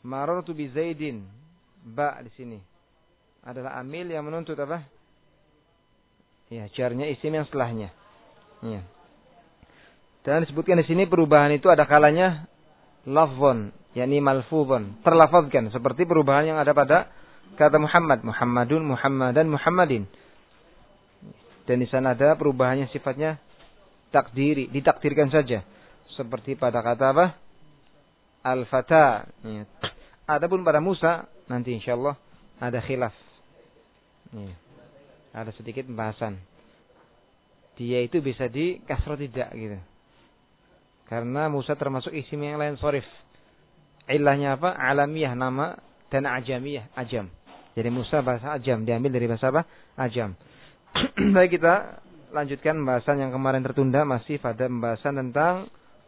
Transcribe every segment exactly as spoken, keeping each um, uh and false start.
Marartu bi Zaidin. Ba di sini adalah amil yang menuntut apa? Ya, jarnya isim yang setelahnya. Ya. Dan disebutkan di sini perubahan itu ada kalanya lafzon, yakni malfuzon, terlafazkan seperti perubahan yang ada pada kata Muhammad, Muhammadun, Muhammadan, Muhammadin. Dan di sana ada perubahan yang sifatnya takdiri, ditakdirkan saja. Seperti pada kata apa? Al-Fata. Ya. Adapun pada Musa nanti insyaallah ada khilaf. Ya. Ada sedikit pembahasan. Dia itu bisa di kasroh tidak gitu. Karena Musa termasuk isim yang lain sorif. Ilahnya apa? Alamiyah nama dan ajamiyah, ajam. Jadi Musa bahasa ajam, diambil dari bahasa apa? Ajam. Baik, kita lanjutkan pembahasan yang kemarin tertunda, masih pada pembahasan tentang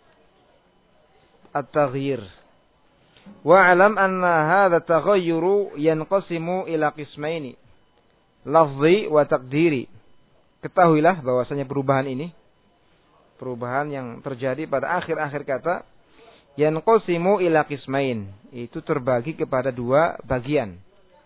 at-taghyir. Wa alam anna hadha taghayyuru yanqasimu ila qismaini. Lafzi wa taqdiri. Ketahuilah bahwasanya perubahan ini, perubahan yang terjadi pada akhir-akhir kata, yanqasimu ila qismain, itu terbagi kepada dua bagian.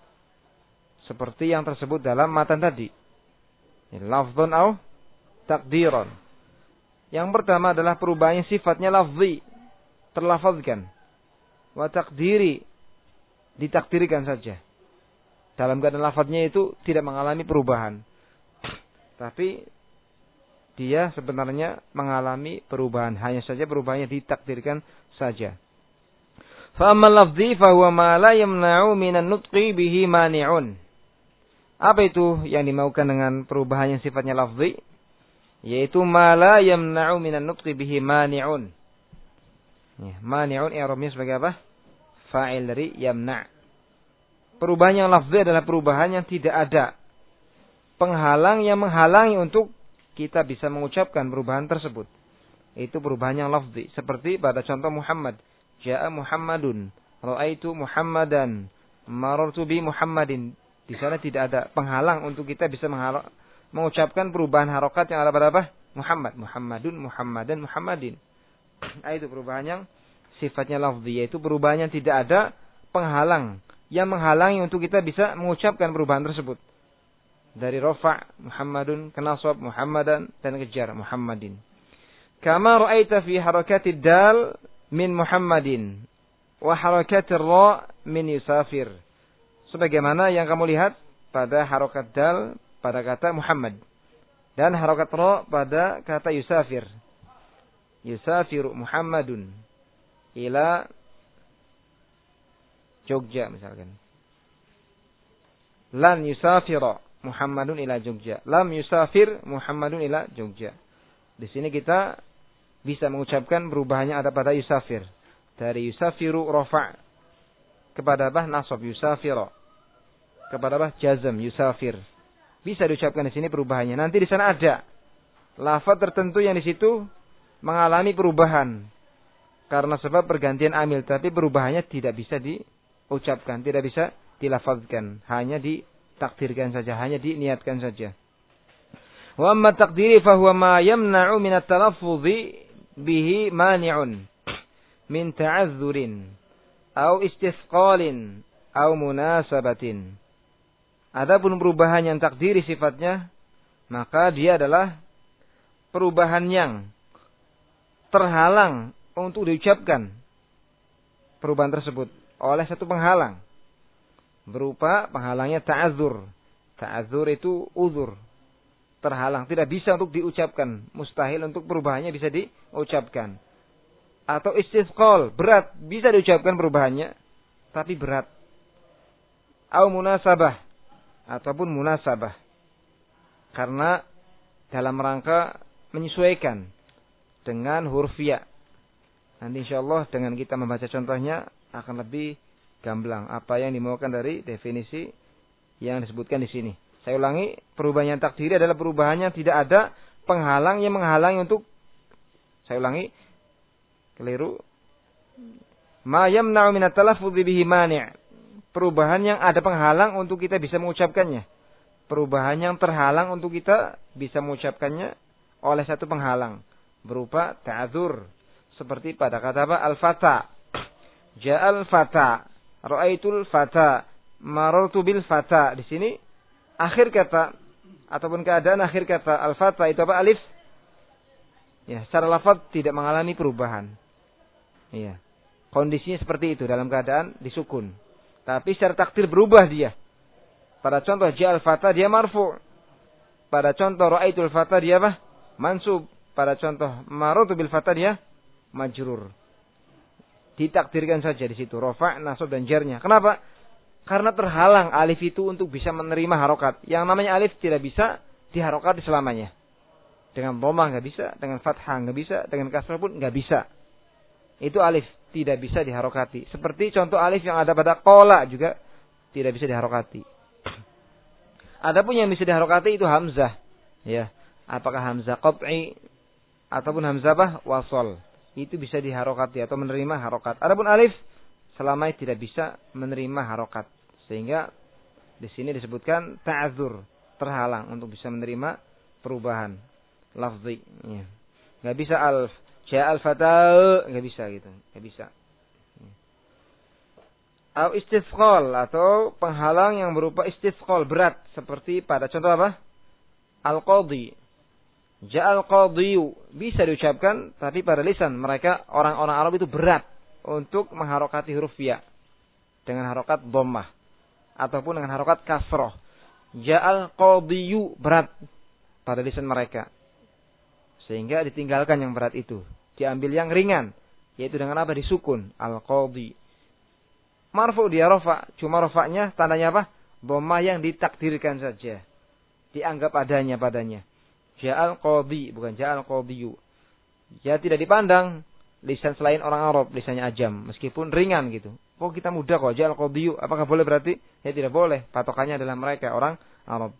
Seperti yang tersebut dalam matan tadi. Lafzun au takdiron. Yang pertama adalah perubahan yang sifatnya lafzi, terlafazkan. Wa takdiri, ditakdirkan saja. Dalam keadaan lafaznya itu tidak mengalami perubahan. Tapi dia sebenarnya mengalami perubahan. Hanya saja perubahannya ditakdirkan saja. Fa ammal lafzi fa huwa ma la yamna'u minan nutqi bihi mani'un. Apa itu yang dimaukan dengan perubahan yang sifatnya lafzi? Yaitu ma la yamna'u minan nutqi bihi mani'un. Ya, mani'un i'rabnya sebagai apa? Fa'il dari yamna'. Perubahan yang lafzi adalah perubahan yang tidak ada penghalang yang menghalangi untuk kita bisa mengucapkan perubahan tersebut. Itu perubahan yang lafzi. Seperti pada contoh Muhammad. Ja'a Muhammadun. Ra'aitu Muhammadan. Marartu bi Muhammadin. Di sana tidak ada penghalang untuk kita bisa mengucapkan perubahan harokat yang ada pada apa? Muhammad. Muhammadun, Muhammadan, Muhammadin. Itu perubahan yang sifatnya lafzi. Yaitu perubahan yang tidak ada penghalang yang menghalangi untuk kita bisa mengucapkan perubahan tersebut. Dari rofa' Muhammadun, ke nasab Muhammadan, dan kejar Muhammadin. Kama ra'aita fi harakatid dal min Muhammadin wa harakatir ra min yusafir. Sebagaimana yang kamu lihat pada harokat dal pada kata Muhammad dan harokat ra pada kata yusafir. Yusafiru Muhammadun ila Jogja misalkan. Lan yusafira Muhammadun ila Jogja. Lam yusafir Muhammadun ila Jogja. Di sini kita bisa mengucapkan perubahannya ada pada yusafir. Dari yusafiru rofa' kepada apa? Nasab yusafira. Kepada apa? Jazm yusafir. Bisa diucapkan di sini perubahannya. Nanti di sana ada lafaz tertentu yang di situ mengalami perubahan karena sebab pergantian amil, tapi perubahannya tidak bisa diucapkan, tidak bisa dilafazkan, hanya ditakdirkan saja, hanya diniatkan saja. Wa amma taqdiri fa huwa ma yamna'u min at-talaffuzi bihi mani'un min ta'azzurin aw istisqalin aw munasabatin. Adapun perubahan yang takdiri sifatnya, maka dia adalah perubahan yang terhalang untuk diucapkan perubahan tersebut oleh satu penghalang. Berupa penghalangnya ta'adzur. Ta'adzur itu uzur. Terhalang. Tidak bisa untuk diucapkan. Mustahil untuk perubahannya bisa diucapkan. Atau istisqal. Berat. Bisa diucapkan perubahannya. Tapi berat. Au munasabah. Ataupun munasabah. Karena dalam rangka menyesuaikan dengan huruf ya. Nanti insyaallah dengan kita membaca contohnya akan lebih gamblang apa yang dimaukan dari definisi yang disebutkan di sini. Saya ulangi, perubahan yang takdiri adalah perubahan yang tidak ada penghalang yang menghalangi untuk, saya ulangi, keliru. Ma yamna'u min at-talaffudzi bihi mani'. Perubahan yang ada penghalang untuk kita bisa mengucapkannya. Perubahan yang terhalang untuk kita bisa mengucapkannya oleh satu penghalang. Berupa ta'adzur. Seperti pada kata apa? Al-fata. Ja'al fata. Ra'aitul fata, marartu bil fata. Di sini akhir kata ataupun keadaan akhir kata al-fata itu apa? Alif. Ya, secara lafaz tidak mengalami perubahan. Iya. Kondisinya seperti itu dalam keadaan disukun. Tapi secara takdir berubah dia. Pada contoh ja'al fata dia marfu'. Pada contoh ra'aitul fata dia apa? Mansub. Pada contoh marartu bil fata dia majrur. Ditakdirkan saja di situ rafa', nasab dan jarnya. Kenapa? Karena terhalang alif itu untuk bisa menerima harokat. Yang namanya alif tidak bisa diharokati selamanya. Dengan dhammah nggak bisa, dengan fathah nggak bisa, dengan kasrah pun nggak bisa. Itu alif tidak bisa diharokati. Seperti contoh alif yang ada pada qala juga tidak bisa diharokati. Adapun yang bisa diharokati itu hamzah, ya. Apakah hamzah qat'i ataupun hamzah apa? Wasal. Itu bisa diharokati atau menerima harokat. Adapun alif selama tidak bisa menerima harokat. Sehingga di sini disebutkan ta'adzur, terhalang untuk bisa menerima perubahan lafzi. Ya. Nggak bisa alf, ja'al fata, nggak bisa gitu, nggak bisa. Al istisqal atau penghalang yang berupa istisqal berat seperti pada contoh apa? Al-qadhi. Ja'al qadhiyu bisa diucapkan tapi pada lisan mereka orang-orang Arab itu berat untuk mengharokati huruf ya dengan harokat dhammah ataupun dengan harokat kasroh. Ja'al qadhiyu berat pada lisan mereka. Sehingga ditinggalkan yang berat itu. Diambil yang ringan. Yaitu dengan apa? Disukun. Al-qadhi. Marfu dia rofa. Cuma rofanya tandanya apa? Dhammah yang ditakdirkan saja. Dianggap adanya padanya. Ja'al qadhi. Bukan ja'al qadhiyu. Ya tidak dipandang. Lisan selain orang Arab. Lisannya ajam. Meskipun ringan gitu. Oh kita mudah kok. Ja'al qadhiyu. Apakah boleh berarti? Ya tidak boleh. Patokannya adalah mereka. Orang Arab.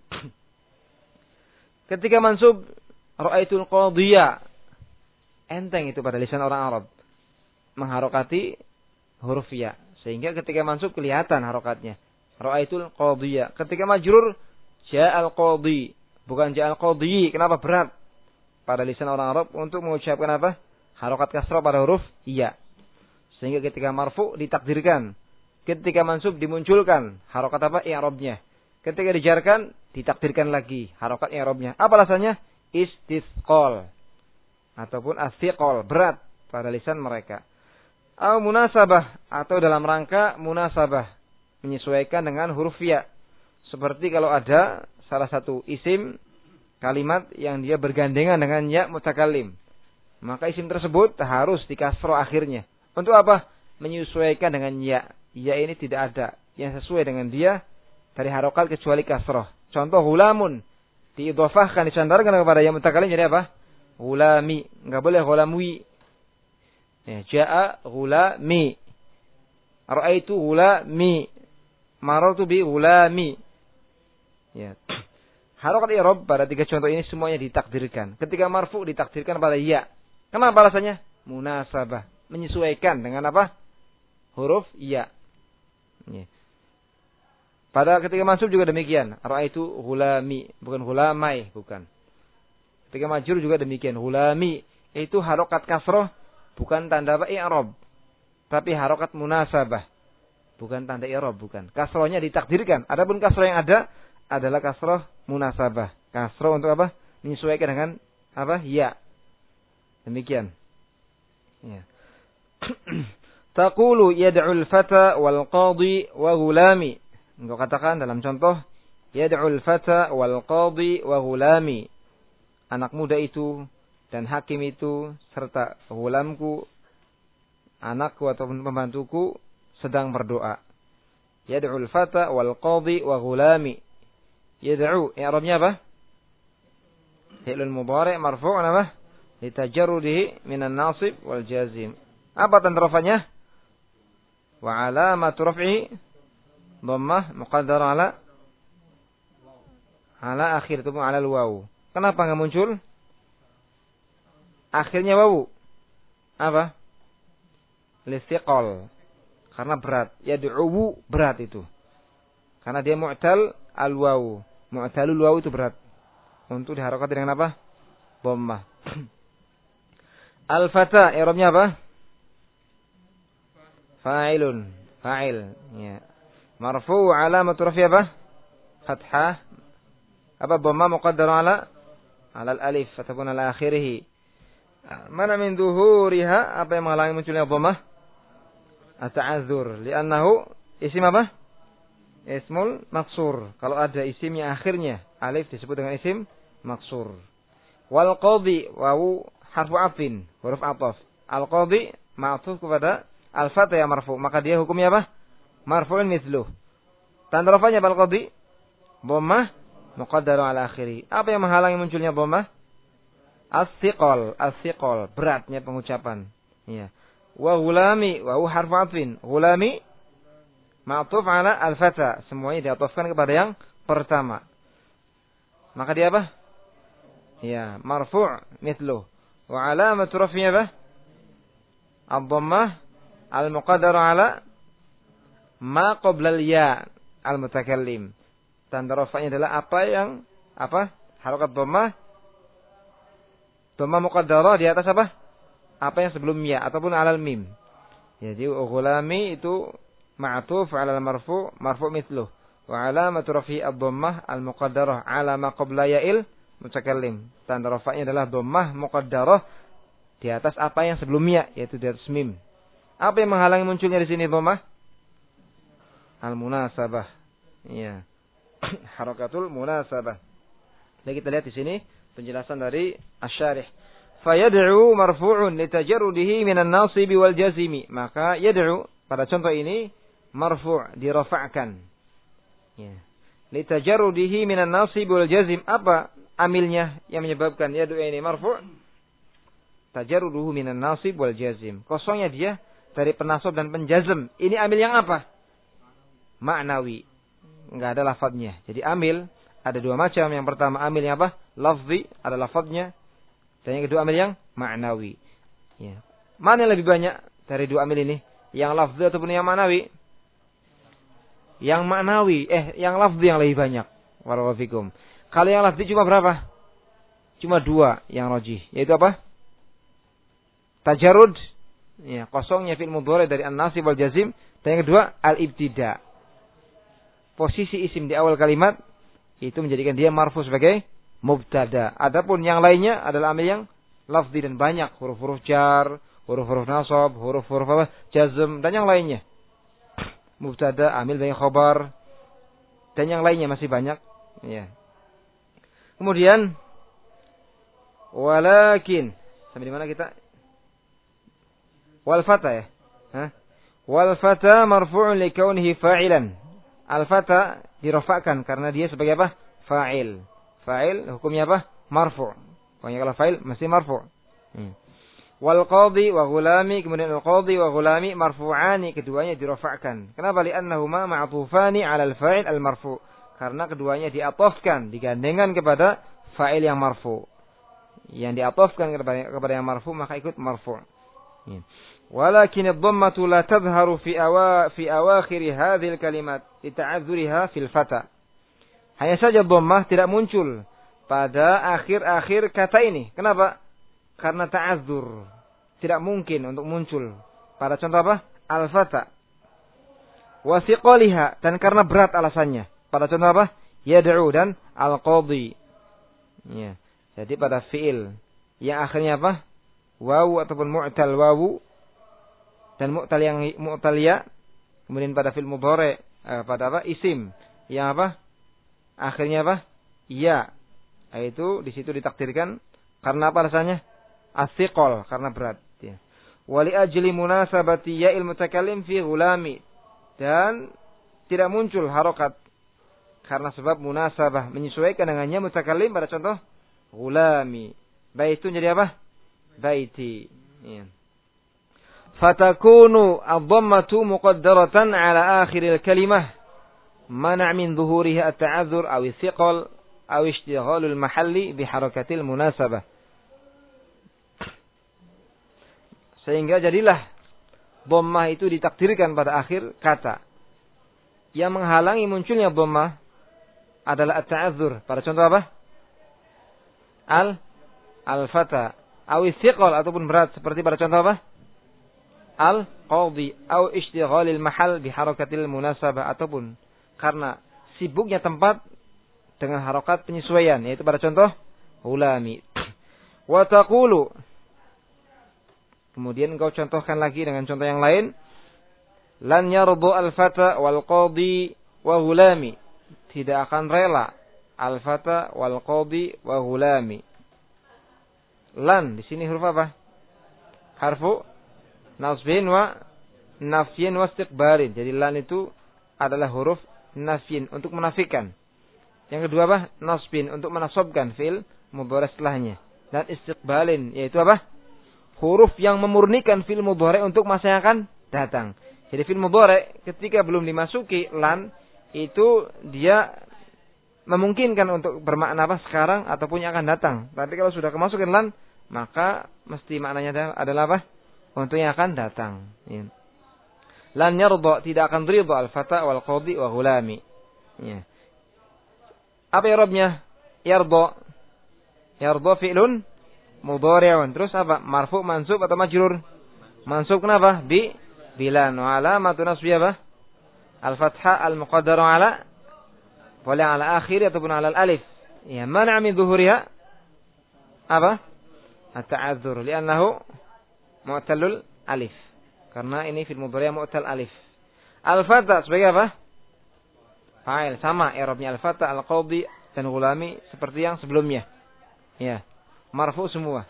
Ketika mansub. Ra'aitul qadhiya. Enteng itu pada lisan orang Arab. Mengharokati huruf ya. Sehingga ketika mansub kelihatan harokatnya. Ra'aitul qadhiya. Ketika majrur. Ja'al qadhi. Bukan ja'al qadhi. Kenapa berat? Pada lisan orang Arab. Untuk mengucapkan apa? Harokat kasrah pada huruf iya. Sehingga ketika marfu ditakdirkan. Ketika mansub dimunculkan. Harokat apa? I'rabnya. Ketika dijarkan. Ditakdirkan lagi. Harokat i'rabnya. Apa alasannya? Istisqal ataupun astiqal berat pada lisan mereka. Atau munasabah atau dalam rangka munasabah menyesuaikan dengan huruf ya. Seperti kalau ada salah satu isim kalimat yang dia bergandengan dengan ya mutakallim, maka isim tersebut harus dikasroh akhirnya. Untuk apa? Menyesuaikan dengan ya. Ya ini tidak ada yang sesuai dengan dia dari harokat kecuali kasroh. Contoh hulamun. Diidhafahkan, disandarkan kepada yang mutakallim jadi apa? Gulami. Enggak boleh gulamwi. Ya, ja'a gulami. Ra'aitu gulami. Marartu bi gulami. Ya. Harokat i'rab pada tiga contoh ini semuanya ditakdirkan. Ketika marfu ditakdirkan pada ya. Kenapa alasannya? Munasabah. Menyesuaikan dengan apa? Huruf ya. Ya. Pada ketika mansub juga demikian. Ra'aitu gulami. Bukan gulamai. Bukan. Ketika majrur juga demikian. Gulami. Itu harokat kasroh. Bukan tanda apa? I'rab. Tapi harokat munasabah. Bukan tanda i'rab. Bukan. Kasrohnya ditakdirkan. Adapun kasroh yang ada. Adalah kasroh munasabah. Kasroh untuk apa? Menyesuaikan dengan apa? Ya. Demikian. Ya. Taqulu yad'ul fata wal qadhi wa gulami. Engkau katakan dalam contoh. Yad'ul fata wal qadhi wa gulami. Anak muda itu dan hakim itu serta gulamku, anakku ataupun pembantuku sedang berdoa. Yad'ul fata wal qadhi wa gulami. Yad'u, i'rabnya apa? Fi'lul mudhari' marfu' apa? Litajarrudihi minan nasib wal jazim. Apa tanda rafanya? Wa alamatu raf'i dhammah muqaddara ala ala akhir itu ala al-waw. Kenapa enggak muncul? Akhirnya wawu. Apa? Listiqal. Karena berat. Yad'u berat itu. Karena dia mu'tal al-waw. Mu'talul waw itu berat. Untuk diharokati dengan apa? Dhammah. Al-fata i'rabnya apa? Fa'ilun. Fa'il. Ya. Marfu alamat rafi apa? Fathah. Apa dhamma muqaddar ala ala al-alif ataupun ala akhirih. Mana min zuhuriha, apa yang menghalangi munculnya dhammah? At-ta'adzur, li'annahu isim apa? Ismul maksur. Kalau ada isim yang akhirnya alif disebut dengan isim maksur. Wal qadhi wawu harfu atfin, huruf ataf. Al qadhi ma'tuf kepada al fatha yang marfu, maka dia hukumnya apa? Marfu'un mithluh. Tanda rafanya al qadhi dhammah muqaddaru ala akhiri. Apa yang menghalangi munculnya dhammah? As-siqal, as-siqal, beratnya pengucapan. Ya. Wa ghulami wa huwa harfu atfin. Ghulami ma'tuf ala al-fatha. Semuanya diatofkan kepada yang pertama. Maka dia apa? Ya, marfu' mithluh. Wa alamat raf'ihi apa? Ad-dhammah al-muqaddar ala ma qabla al-ya al-mutakallim. Tanda rafa'nya adalah apa yang apa? Harakat dhammah. Dhammah muqaddarah di atas apa? Apa yang sebelum ya ataupun alal mim. Jadi ghulami itu ma'tuf 'ala al-marfu' marfu' mithluh. Wa 'alamatu raf'i ad-dhammah al-muqaddarah 'ala ma qabla ya'il mutakallim. Tanda rafa'nya adalah dhammah muqaddarah di atas apa yang sebelumnya, yaitu di atas mim. Apa yang menghalangi munculnya di sini dhammah? Al-munasabah. Iya. Harakatul munasabah. Jadi kita lihat di sini penjelasan dari asy-syarih. Fayad'u marfu'un litajarrudihi minan nasibi wal jazimi. Maka yad'u pada contoh ini marfu' dirafa'kan. Ya. Litajarrudihi minan nasibi wal jazim. Apa amilnya yang menyebabkan yad'u ini marfu'? Tajarruduhu minan nasib wal jazim. Kosongnya dia dari penasab dan penjazm. Ini amil yang apa? Ma'nawi. Enggak ada lafadznya. Jadi amil ada dua macam. Yang pertama amil yang apa? Lafzi, ada lafadznya. Dan yang kedua amil yang ma'nawi. Ya. Mana yang lebih banyak dari dua amil ini? Yang lafzi ataupun yang ma'nawi? Yang ma'nawi. Eh, yang lafzi yang lebih banyak. Warawafikum. Kalau yang lafzi cuma berapa? Cuma dua yang rajih. Yaitu apa? Tajarud. Ya, kosongnya fi'il mudhari dari an-nasib wal jazim. Dan yang kedua al-ibtida. Posisi isim di awal kalimat itu menjadikan dia marfu sebagai mubtada. Adapun yang lainnya adalah amil yang lafzi dan banyak, huruf-huruf jar, huruf-huruf nasab, huruf-huruf apa? Jazm dan yang lainnya. Mubtada, amil dan khabar dan yang lainnya masih banyak, ya. Kemudian walakin sampai di mana kita? Wal fata ya. Hah? Wal fata marfu'un li kaunihi fa'ilan. Al-fata dirafa'kan karena dia sebagai apa? Fa'il. Fa'il hukumnya apa? Marfu'. Pokoknya kalau fa'il mesti marfu'. Hmm. Wal qadhi wa ghulami, kemudian al-qadhi wa ghulami marfu'ani, keduanya dirafa'kan. Kenapa? Li'annahuma ma'tufani 'ala al-fa'il al-marfu'. Karena keduanya diatofkan, digandengkan kepada fa'il yang marfu'. Yang diatofkan kepada, kepada yang marfu' maka ikut marfu'. Hmm. Walakin ad-dhammatu la tadhharu fi awa fi awakhir hadhil kalimat lita'adzuriha fil fata. Hanya saja dhammah tidak muncul pada akhir-akhir kata ini. Kenapa? Karena ta'adzur. Tidak mungkin untuk muncul pada contoh apa? Al-fata. Wa thiqaliha, dan karena berat alasannya. Pada contoh apa? Yad'u dan al-qadhi. Ya. Jadi pada fi'il yang akhirnya apa? Wawu ataupun mu'tal wawu dan mu'tal yang mu'tal ya, kemudian pada fi'il mudhari eh, pada apa? Isim yang apa? Akhirnya apa? Ya. Itu di situ ditakdirkan karena apa alasannya? As-siqal, karena berat, ya. Wa li ajli munasabati ya'il mutakallim fi ghulami, dan tidak muncul harokat karena sebab munasabah, menyesuaikan dengannya mutakallim pada contoh ghulami. Baitun jadi apa? Baiti, ya. Fatakunu ad-dhammatu muqaddaratan ala akhiril kalimah mana' min dhuhuriha at-ta'adzur aw as-siqal aw ishtighalul mahalli bi harakatil munasabah. Sehingga jadilah dhammah itu ditakdirkan pada akhir kata. Yang menghalangi munculnya dhammah adalah at-ta'adzur. Pada contoh apa? Al al-fata aw as-siqal ataupun berat, seperti pada contoh apa? al-qadhi au ishtighalil mahal bi harakatil munasabah, ataupun karena sibuknya tempat dengan harokat penyesuaian, yaitu pada contoh hulami. Wa taqulu, kemudian engkau contohkan lagi dengan contoh yang lain, lan yardu al-fata wal qadhi wa hulami, tidak akan rela al-fata wal qadhi wa hulami. Lan di sini huruf apa? Harfu nasbin wa nafyin wa istiqbalin. Jadi lan itu adalah huruf nafyin untuk menafikan. Yang kedua apa? Nasbin untuk menasabkan fi'il mudhari setelahnya. Dan istiqbalin yaitu apa? Huruf yang memurnikan fi'il mudhari untuk masa yang akan datang. Jadi fi'il mudhari ketika belum dimasuki lan itu dia memungkinkan untuk bermakna apa sekarang ataupun yang akan datang. Tapi kalau sudah kemasukin lan, maka mesti maknanya adalah apa? Untuk yang akan datang. Ya. Lan yarda, tidak akan ridha al-fata wal qadhi wa ghulami. Ya. Apa i'rabnya? Yarda. Yarda fi'lun mudhari'un. Terus apa? Marfu, mansub atau majrur? Mansub kenapa? Bi bilan. Wa alamatu nasbi apa? Al-fathah al-muqaddaru ala boleh ala akhir ataupun ala alif. Ya, mana min zuhuriha? Apa? At-ta'adzur, li'annahu mu'tallul alif. Karena ini fil mudhari' mu'tal alif. Al-fata sebagai apa? Fa'il, sama i'rabnya al-fata, al-qadhi dan ghulami seperti yang sebelumnya. Ya, marfu semua.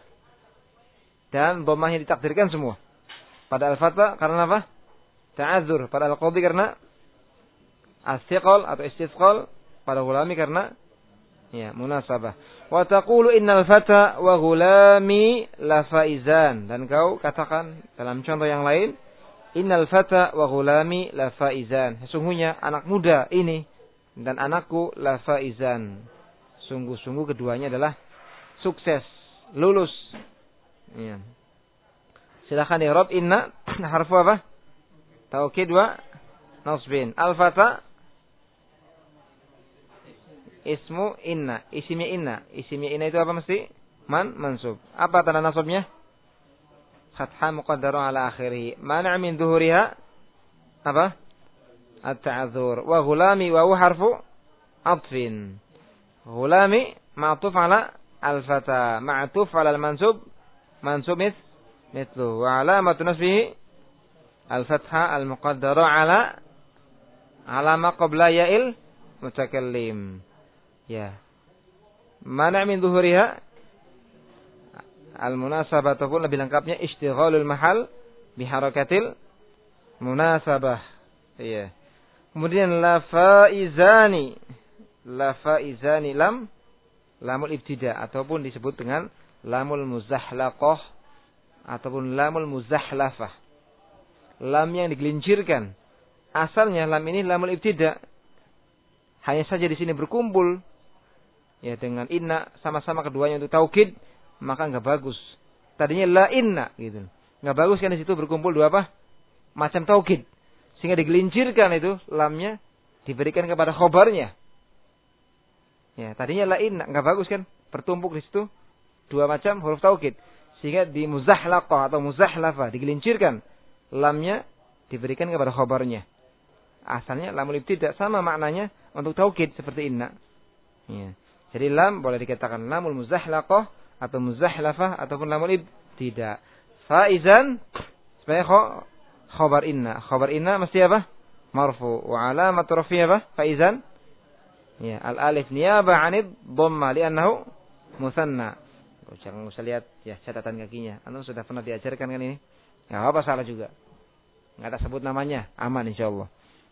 Dan dhammahnya ditakdirkan semua. Pada al-fata karena apa? Ta'adzur, pada al-qadhi karena as-siqal atau istithqal, pada ghulami karena ya munasabah. Wa taqulu innal fata wa ghulami la faizan, dan kau katakan dalam contoh yang lain, innal fata wa ghulami la faizan, sesungguhnya anak muda ini dan anakku la faizan, sungguh-sungguh keduanya adalah sukses, lulus. Ya. Silakan i'rab inna harfu apa? Taukid wa nasbin. Al fata ismu inna, isimnya inna. Isimnya inna itu apa mesti? Man, mansub. Apa tanda nasabnya? Fathah muqaddarun ala akhirih. Mana' min zuhuriha? Apa? At-ta'adzur. Wa ghulami wa harfu atfin. Ghulami ma'tuf ala al-fata. Ma'tuf ala al-mansub. Mansub mis mithlu. Wa alamatu nasbihi al-fathah al-muqaddaru ala alama qabla ya'il mutakallim. Ya. Mana' min zuhuriha al-munasabah, ataupun lebih lengkapnya istighalul mahal biharakatil munasabah. Iya. Kemudian la faizani. La faizani lam lamul ibtida, ataupun disebut dengan lamul muzahlaqah ataupun lamul muzahlafah. Lam yang digelincirkan. Asalnya lam ini lamul ibtida. Hanya saja di sini berkumpul ya dengan inna, sama-sama keduanya untuk taukid, maka enggak bagus. Tadinya la inna gitu. Enggak bagus kan di situ berkumpul dua apa? Macam taukid. Sehingga digelincirkan itu lamnya diberikan kepada khobarnya. Ya, tadinya la inna, enggak bagus kan? Bertumpuk di situ dua macam huruf taukid. Sehingga di muzahlaqah atau muzahlafa digelincirkan, lamnya diberikan kepada khobarnya. Asalnya lamul ibtida, sama maknanya untuk taukid seperti inna. Ya. Jadi lam boleh dikatakan lamul muzahlaqah atau muzahlafah ataupun lamul ibtida. Faizan sebagai khabar inna. Khabar inna mesti apa? Marfu. Wa alamat rafi'ah apa? Faizan. Ya, al alif niyabah 'anid dhamma li'annahu musanna. Oh, jangan usah lihat ya catatan kakinya. Anda sudah pernah diajarkan kan ini? Enggak apa salah juga. Enggak ada sebut namanya, aman insyaallah.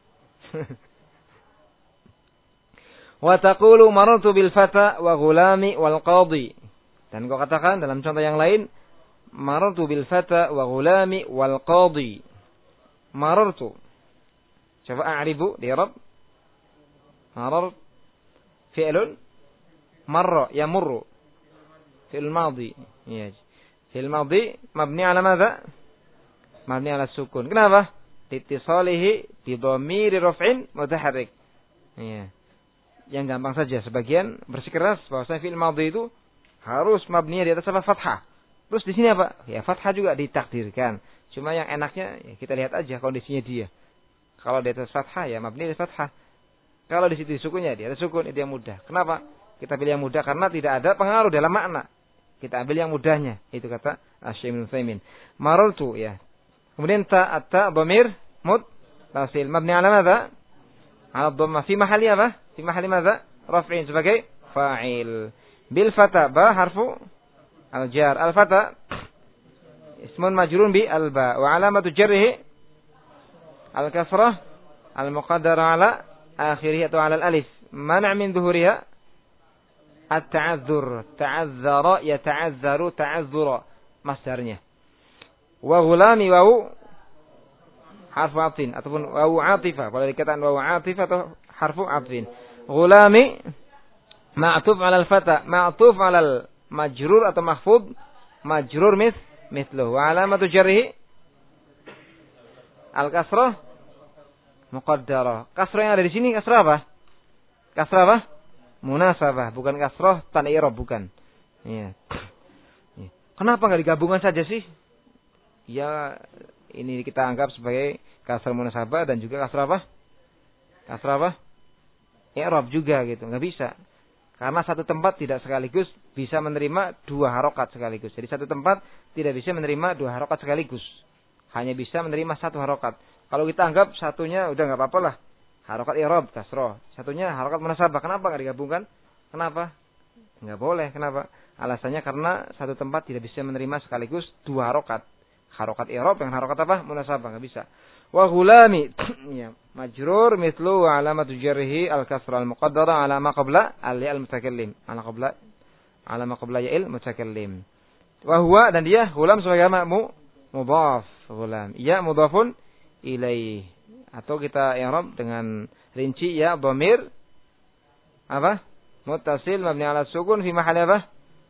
Wa taqulu marartu bil fata wa ghulami wal qadhi. Dan kau katakan dalam contoh yang lain, marartu bil fata wa ghulami wal qadhi. Marartu. Coba a'ribu di Arab. Marar fi'lun marra yamurru. Fi'l madhi. Ya. Fi'l madhi mabni ala madza? Mabni ala sukun. Kenapa? Litisalihi bi dhamiri raf'in mutaharrik. Ya. Yang gampang saja, sebagian bersikeras bahwasanya fi'il madhi itu harus mabninya di atas apa? Fathah. Terus di sini apa? Ya fathah juga ditakdirkan Cuma yang enaknya ya kita lihat aja kondisinya dia. Kalau dia atas fathah ya mabni atas fathah. Kalau di situ sukunnya dia ada sukun itu yang mudah. Kenapa? Kita pilih yang mudah karena tidak ada pengaruh dalam makna. Kita ambil yang mudahnya. Itu kata Asy-Syaikh Ibnu Utsaimin. Marartu ya. Kemudian ta atta dhamir muttasil mabni ala madza? Ala dhamma fi mahalli apa? Fi mahalli madza? Raf'in sebagai fa'il. Bil fata ba harfu al-jar. Al-fata ismun majrun bi al-ba wa alamatu jarrihi al-kasrah al-muqaddara ala akhirih atau ala al-alif. Mana' min dhuhuriha at-ta'azzur. Ta'azzara yata'azzaru ta'azzura masdarnya. Wa ghulami wawu harfu atfin ataupun wawu atifah. Kalau dikatakan wawu atifah atau harfu atfin. Ghulami ma'tuf 'ala al-fata, ma'tuf 'ala al-majrur atau mahfud, majrur mis mithluhu. Wa alamatu jarrihi al-kasrah muqaddarah. Kasrah yang ada di sini kasrah apa? Kasrah apa? Munasabah, bukan kasrah tan i'rab, bukan. Iya. Kenapa enggak digabungkan saja sih? Ya, ini kita anggap sebagai kasrah munasabah dan juga kasrah apa? Kasrah apa? I'rab juga gitu, enggak bisa. Karena satu tempat tidak sekaligus bisa menerima dua harokat sekaligus. Jadi satu tempat tidak bisa menerima dua harokat sekaligus. Hanya bisa menerima satu harokat. Kalau kita anggap satunya udah nggak apa-apa lah. Harokat i'rab, kasroh. Satunya harokat munasabah. Kenapa nggak digabungkan? Kenapa? Nggak boleh. Kenapa? Alasannya karena satu tempat tidak bisa menerima sekaligus dua harokat. Harokat i'rab dengan harokat apa? Munasabah. Nggak bisa. Wa ghulami ya majrur mithlu wa alamatu jarrihi al-kasra al-muqaddara ala ma qabla al-ya al-mutakallim ala qabla ala ma qabla ya'il mutakallim wa huwa dan dia ghulam sebagai mu mudhaf ghulam ya mudhafun ilaih atau kita i'rab dengan rinci ya dhamir apa muttasil mabni ala sukun fi mahalli apa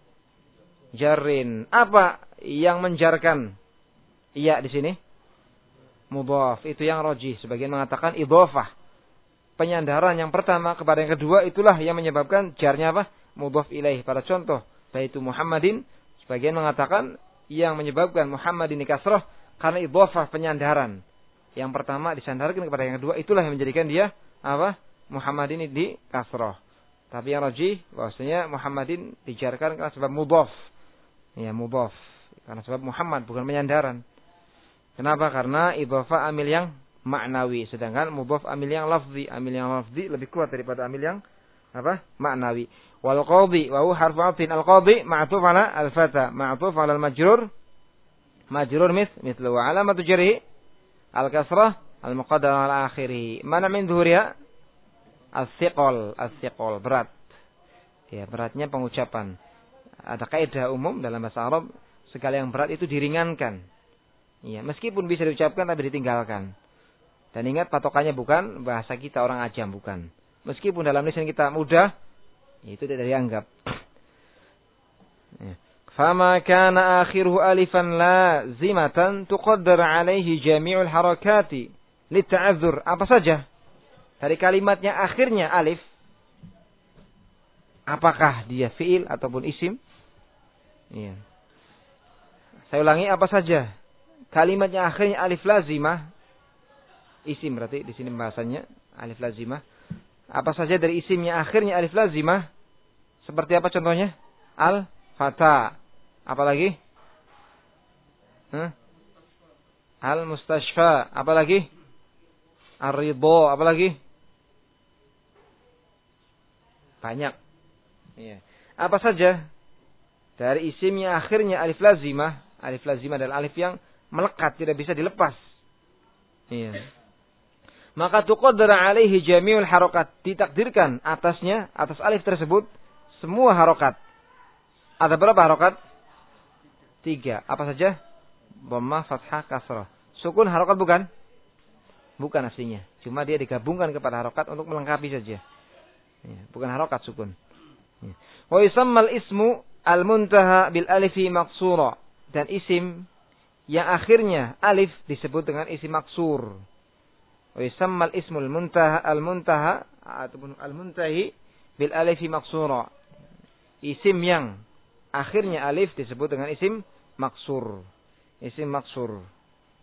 jarrin. Apa yang menjarkan iya di sini? Mudhaf, itu yang rajih. Sebagian mengatakan idhofah. Penyandaran yang pertama kepada yang kedua itulah yang menyebabkan jarnya apa? Mudhaf ilaih. Pada contoh, baitu Muhammadin, sebagian mengatakan yang menyebabkan Muhammadin kasrah karena idhofah penyandaran. Yang pertama disandarkan kepada yang kedua, itulah yang menjadikan dia apa? Muhammadin di kasrah. Tapi yang rajih bahwasanya Muhammadin dijarkan karena sebab mudhaf. Ya, mudhaf. Karena sebab Muhammad bukan penyandaran. Kenapa? Karena idhofah amil yang maknawi, sedangkan mudhaf amil yang lafzi. Amil yang lafzi lebih kuat daripada amil yang apa? Maknawi. Wal qadhi wa huwa harfu 'atfin. Al qadhi ma'tuf 'ala al-fata, ma'tuf 'ala al-majrur, majrur mis mithlu wa 'alamatu jarhi al-kasrah al-muqaddara 'ala akhirih. Mana min dhuhuriha? As-siqal, as-siqal berat. Ya, beratnya pengucapan. Ada kaidah umum dalam bahasa Arab, segala yang berat itu diringankan. Ya, meskipun bisa diucapkan tapi ditinggalkan. Dan ingat patokannya bukan bahasa kita orang ajam, bukan. Meskipun dalam lisan kita mudah, itu tidak dianggap. Ya. Fama kana akhiruhu alifan lazimatan tuqaddar alaihi jami'ul harakati lita'adzur. Apa saja dari kalimatnya akhirnya alif, apakah dia fi'il ataupun isim? Ya. Saya ulangi, apa saja kalimatnya akhirnya alif lazimah, isim berarti di sini bahasanya alif lazimah. Apa saja dari isimnya akhirnya alif lazimah? Seperti apa contohnya? Al-fata. Apalagi? Huh? Al-mustashfa. Apalagi? Ar-ridho. Apalagi? Banyak. Iya. Apa saja dari isimnya akhirnya alif lazimah? Alif lazimah adalah alif yang melekat, tidak bisa dilepas. Iya. Maka tuqaddar alaihi jami'ul harakat, ditakdirkan atasnya, atas alif tersebut semua harokat. Ada berapa harokat? Tiga. Apa saja? Dhammah, fathah, kasrah. Sukun harokat bukan? Bukan aslinya. Cuma dia digabungkan kepada harokat untuk melengkapi saja. Ya, bukan harokat sukun. Ya. Wa yusammal ismu al-muntaha bil alifi maqsura. Dan isim yang akhirnya alif disebut dengan isim maksur. Wa yusammal ismul muntaha al-muntaha ataupun al-muntahi bil alifi maksura. Isim yang akhirnya alif disebut dengan isim maksur. Isim maksur.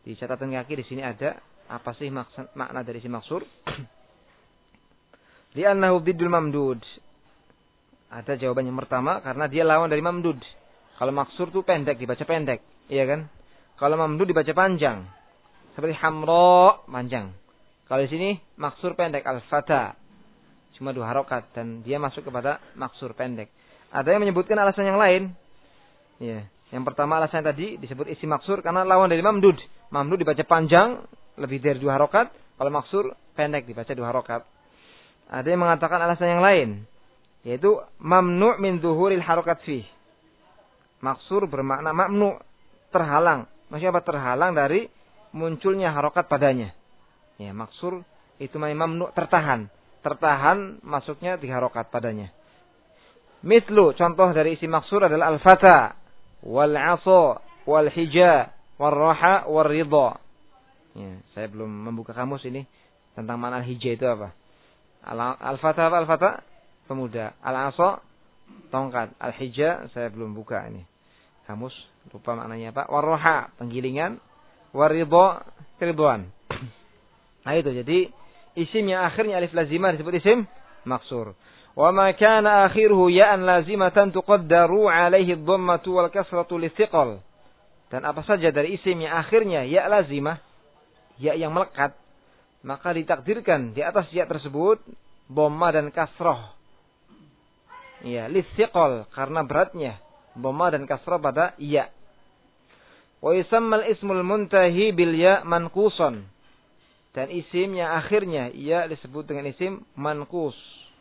Di catatan kaki di sini ada apa sih maksud, makna dari isim maksur? Li'annahu biddul mamdud. Ada jawaban yang pertama karena dia lawan dari mamdud. Kalau maksur itu pendek, dibaca pendek, iya kan? Kalau mamdud dibaca panjang. Seperti hamra, panjang. Kalau di sini maksur pendek, al-fata. Cuma dua harokat dan dia masuk kepada maksur pendek. Ada yang menyebutkan alasan yang lain. Ya, yang pertama alasan tadi disebut isim maksur karena lawan dari mamdud. Mamdud dibaca panjang, lebih dari dua harokat. Kalau maksur pendek dibaca dua harokat. Ada yang mengatakan alasan yang lain, yaitu mamnu' min zuhuril harokat fih. Maksur bermakna mamnu', terhalang. Maksudnya apa? Terhalang dari munculnya harokat padanya. Ya, maksur itu mamnu', tertahan. Tertahan masuknya di harokat padanya. Mislu, contoh dari isim maksur adalah al-fata, wal-'asa, wal-hija, wal-raha, wal-ridha. Ya, saya belum membuka kamus ini tentang makna hija itu apa. Al-fata apa? Al-fata pemuda. Al-'asa tongkat. Al-hija saya belum buka ini. Kamus lupa maknanya apa. War-raha penggilingan. War-ridha keriduan. Nah itu jadi isim yang akhirnya alif lazimah disebut isim maksur. Wa ma kana akhiruhu ya'an lazimatan tuqaddaru 'alaihi ad-dhammatu wal kasratu lithiqal. Dan apa saja dari isim yang akhirnya ya lazimah, ya yang melekat, maka ditakdirkan di atas ya tersebut dhamma dan kasrah. Ya, lithiqal karena beratnya dhamma dan kasrah pada ya. Wa yusammal ismul muntahi bil ya manqusan. Dan isim yang akhirnya ya disebut dengan isim manqus.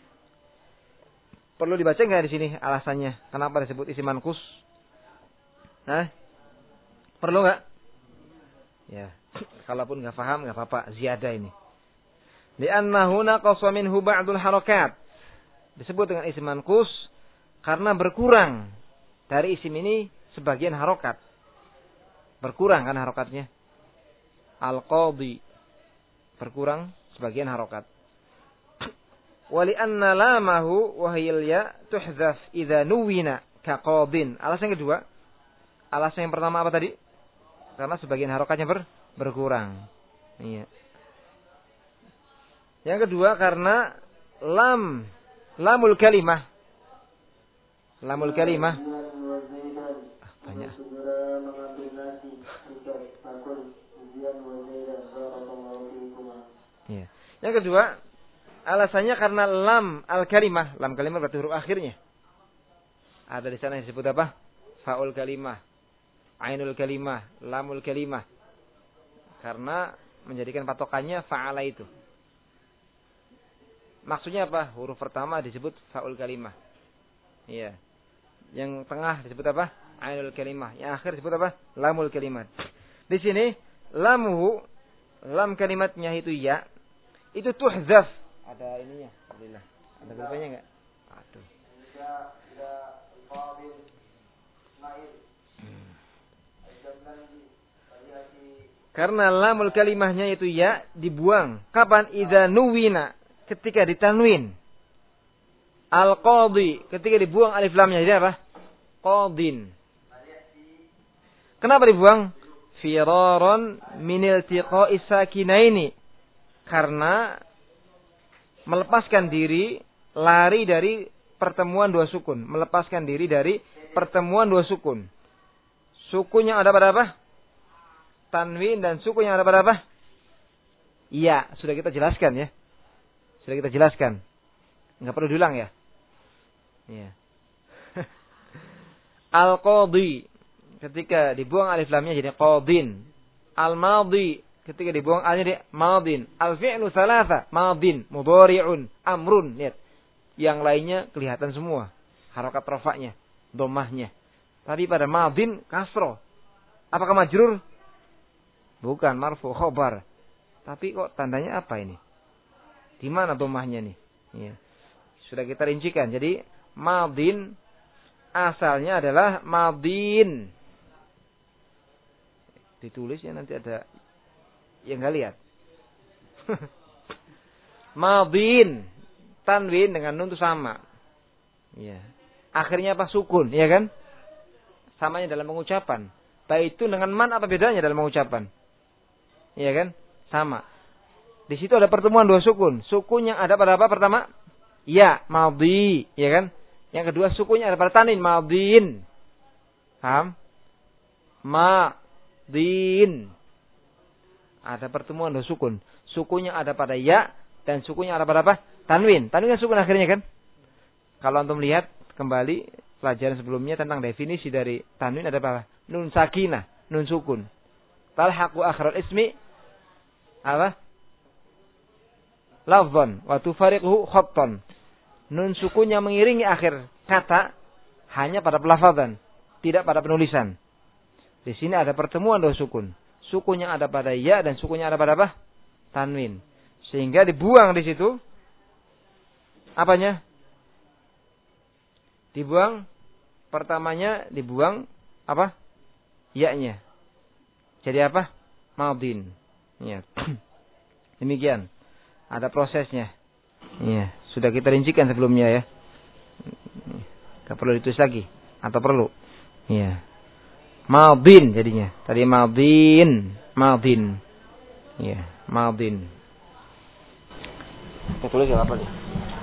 Perlu dibaca enggak di sini alasannya kenapa disebut isim manqus? Hah? Perlu enggak? Ya, kalaupun enggak paham enggak apa-apa, ziyadah ini. Li'annahu naqasa minhu ba'dul harakat. Disebut dengan isim manqus karena berkurang dari isim ini sebagian harokat. Berkurang kan harokatnya. Al-qadhi. Berkurang sebagian harokat. Wali anna lamahu wahiyal ya tuhzaf idza nuwina kaqadin. Alasan kedua. Alasan yang pertama apa tadi? Karena sebagian harokatnya ber, berkurang. Iya. Yang kedua karena lam lamul kalimah. Lamul kalimah. Ah, banyak. Ya. Yang kedua, alasannya karena lam al-kalimah. Lam kalimah berarti huruf akhirnya. Ada di sana yang disebut apa? Fa'ul kalimah, ainul kalimah, lamul kalimah. Karena menjadikan patokannya fa'ala itu. Maksudnya apa? Huruf pertama disebut fa'ul kalimah. Iya. Yang tengah disebut apa? Ainul kalimah. Yang akhir disebut apa? Lamul kalimat. Di sini lamuhu, lam kalimatnya itu ya, itu tuhzaf. Ada ininya, alhamdulillah. Ada berapanya enggak? Aduh. Hmm. Karena lamul kalimahnya itu ya dibuang. Kapan? Idza nuwina, ketika ditanwin. Al-qadhi, ketika dibuang alif lamnya jadi apa? Qadin. Kenapa dibuang? Firaran min iltiqa'i sakinaini. Karena melepaskan diri, lari dari pertemuan dua sukun. Melepaskan diri dari pertemuan dua sukun. Sukun yang ada pada apa? Tanwin dan sukun yang ada pada apa? Iya, sudah kita jelaskan ya. Sudah kita jelaskan. Enggak perlu diulang ya. Iya. Al-qadhi, ketika dibuang alif lamnya jadi qadin. Al-madhi, ketika dibuang alif jadi madin. Al-fi'lu thalatha, madin, mudhari'un, amrun. Lihat. Yang lainnya kelihatan semua. Harakat rafa'nya, dhammahnya. Tapi pada madin kasroh. Apakah majrur? Bukan, marfu khobar. Tapi kok tandanya apa ini? Di mana dhammahnya nih? Ya. Sudah kita rincikan. Jadi madin asalnya adalah madin. Ditulis ya, nanti ada yang enggak lihat. Madin, tanwin dengan nun itu sama. Ya. Akhirnya apa? Sukun, ya kan? Samanya dalam pengucapan. Baik itu dengan man apa bedanya dalam pengucapan? Iya kan? Sama. Di situ ada pertemuan dua sukun. Sukun yang ada pada apa pertama? Ya, madhi, ya kan? Yang kedua sukunnya ada pada tanwin, madhin. Paham? Madhin. Ada pertemuan dua sukun. Sukunya ada pada ya dan sukunya ada pada apa? Tanwin. Tanwin kan sukun akhirnya kan? Kalau antum lihat kembali pelajaran sebelumnya tentang definisi dari tanwin ada apa? Nun sakinah, nun sukun. Talhaqu akhiral ismi apa? Lafzan wa tufariquhu khattan. Nun sukunnya mengiringi akhir kata hanya pada pelafazan, tidak pada penulisan. Di sini ada pertemuan dua sukun. Sukunya ada pada ya dan sukunya ada pada apa? Tanwin. Sehingga dibuang di situ apanya? Dibuang pertamanya dibuang apa? Ya-nya. Jadi apa? Madin. Ya. Demikian. Ada prosesnya. Ya, sudah kita rincikan sebelumnya ya. Enggak perlu ditulis lagi atau perlu? Ya. Madin jadinya. Tadi madin, madin. Ya, madin. Kita tulis apa nih?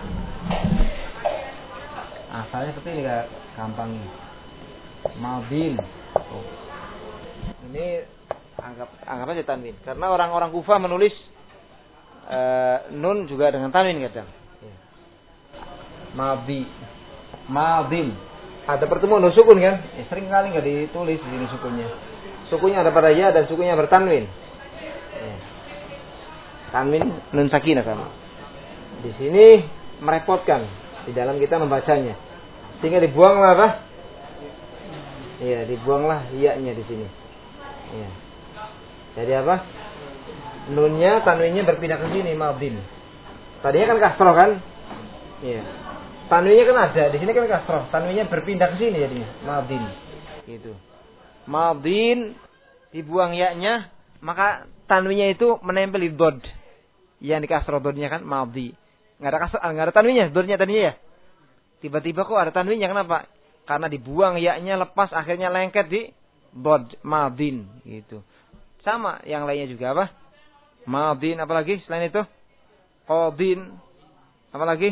Asalnya seperti ini enggak gampang nih. Madin. Oh. Ini anggap anggap aja tanwin karena orang-orang Kufah menulis Uh, nun juga dengan tanwin kadang. Ya. Madhi, madin. Ada pertemuan dua sukun kan? Ya, sering kali nggak ditulis di sini sukunnya. Sukunya ada pada ya dan sukunya bertanwin. Ya. Tanwin nun sakinah sama. Di sini merepotkan di dalam kita membacanya. Sehingga dibuanglah apa? Iya, dibuanglah iya-nya di sini. Iya. Jadi apa? Nunnya, tanwinnya berpindah ke sini, madin. Tadinya kan kasroh kan? Iya. Tanwinnya kan ada, di sini kan kasroh. Tanwinnya berpindah ke sini jadinya, madin. Gitu. Madin dibuang ya-nya, maka tanwinnya itu menempel di dod. Yang di kasroh dodnya kan madhi. Enggak ada kasroh, enggak ada tanwinnya, dodnya tadinya ya. Tiba-tiba kok ada tanwinnya, kenapa? Karena dibuang ya-nya lepas akhirnya lengket di dod, madin gitu. Sama yang lainnya juga apa? Madin apalagi selain itu? Qadin apalagi?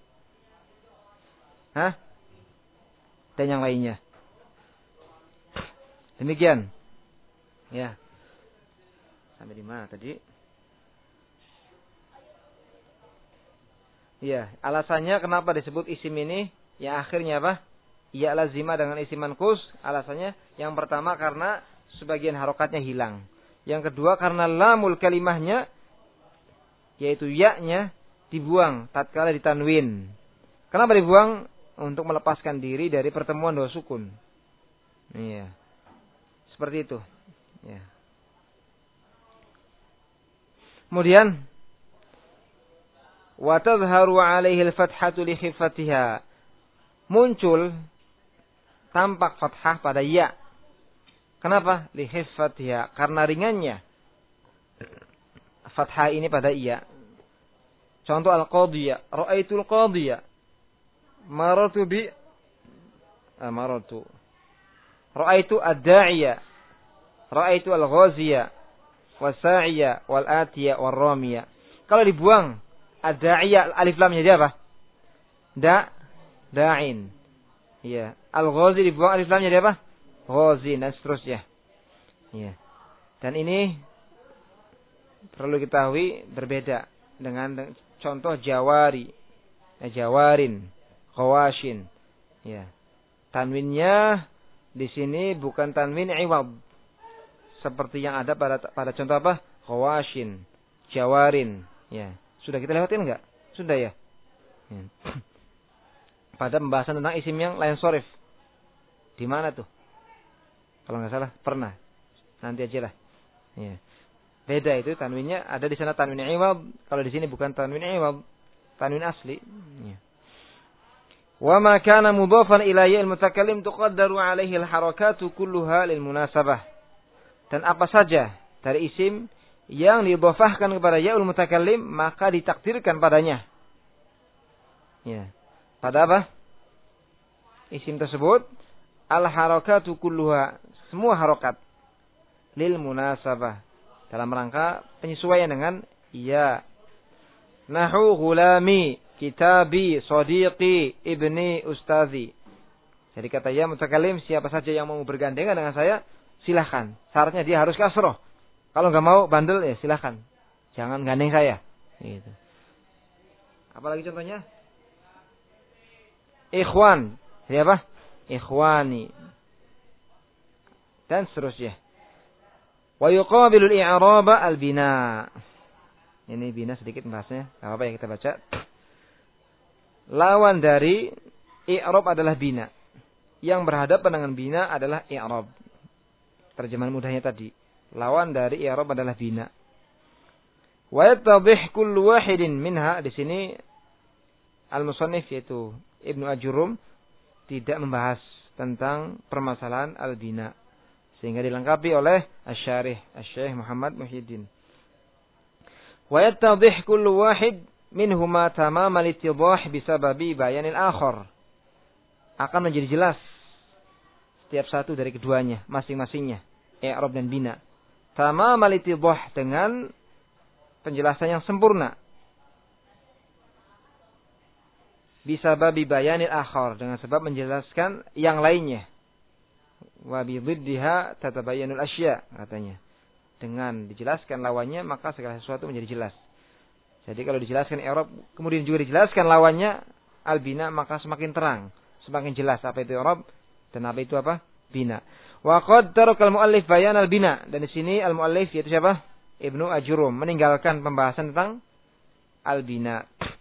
Hah? Dan yang lainnya. Demikian. Ya. Sampai di mana tadi? Ya, alasannya kenapa disebut isim ini yang akhirnya apa? Ya lazimah dengan isim manqus. Alasannya yang pertama karena sebagian harokatnya hilang. Yang kedua karena lamul kalimahnya yaitu ya-nya dibuang tatkala ditanwin. Kenapa dibuang? Untuk melepaskan diri dari pertemuan dua sukun. Iya. Seperti itu. Ya. Kemudian wa tadhharu 'alaihi al-fathatu li khiffatiha. Muncul tampak fathah pada ya. Kenapa? Li khiffatiha, karena ringannya fathah ini pada iya. Contoh al-qadiyah, ra'aitul qadiyah. Maratu bi ah, maratu. Ra'aitu ad-da'iyah. Ra'aitu al-ghaziyah, was-sa'iyah, wal-atiyah, war-ramiyah. Kalau dibuang ad-da'iyah alif lamnya dia apa? Da da'in. Iya, al-ghazi dibuang alif lamnya dia apa? Ghazi dan seterusnya. Iya. Dan ini perlu diketahui berbeda dengan contoh jawari, jawarin, khawashin. Ya. Tanwinnya di sini bukan tanwin iwad seperti yang ada pada pada contoh apa? Khawashin, jawarin. Ya. Sudah kita lewatin enggak? Sudah ya. Ya. Pada pembahasan tentang isim yang lain sorif. Di mana tuh? Kalau nggak salah pernah. Nanti aja lah. Ya. Beda itu tanwinnya ada di sana tanwin iwad, kalau di sini bukan tanwin iwad, tanwin asli. Ya. Wa ma kana mudhafan ila ya'il mutakallim tuqaddaru 'alaihi al-harakatu kulluha lil munasabah. Dan apa saja dari isim yang didhafahkan kepada ya'ul mutakallim maka ditakdirkan padanya. Ya. Pada apa? Isim tersebut al-harakatu kulluha, semua harokat lil munasabah, dalam rangka penyesuaian dengan ya. Nahu gulami, kitabi, sadiqi, ibni, ustazi. Jadi kata ya mutakalim, siapa saja yang mau bergandengan dengan saya, silahkan. Syaratnya dia harus kasroh. Kalau nggak mau bandel ya silahkan. Jangan gandeng saya. Gitu. Apalagi contohnya? Ikhwan. Siapa? Ikhwani. Dan seterusnya. Wa yuqabilul i'raba al-bina. Ini bina sedikit bahasnya. Enggak apa-apa ya kita baca. Lawan dari i'rab adalah bina. Yang berhadapan dengan bina adalah i'rab. Terjemahan mudahnya tadi. Lawan dari i'rab adalah bina. Wa yattadhih kullu wahidin minha, di sini al-musannif yaitu Ibnu Ajurum tidak membahas tentang permasalahan al-bina, sehingga dilengkapi oleh Asy-Syarih Asy-Syaikh Muhammad Muhyiddin. Wa yattadhih kullu wahid minhuma tamamal ittidah bisababi bayanil akhar. Akan menjadi jelas setiap satu dari keduanya masing-masingnya, i'rab dan bina. Tamamal ittidah dengan penjelasan yang sempurna. Bisababi bayanil akhar, dengan sebab menjelaskan yang lainnya. Wa bididdiha tatabayyanul asya, katanya. Dengan dijelaskan lawannya maka segala sesuatu menjadi jelas. Jadi kalau dijelaskan i'rab kemudian juga dijelaskan lawannya al-bina, maka semakin terang, semakin jelas apa itu i'rab dan apa itu apa? Bina. Wa qad tarakal muallif bayan al-bina, dan di sini al-muallif yaitu siapa? Ibnu Ajurum meninggalkan pembahasan tentang al-bina.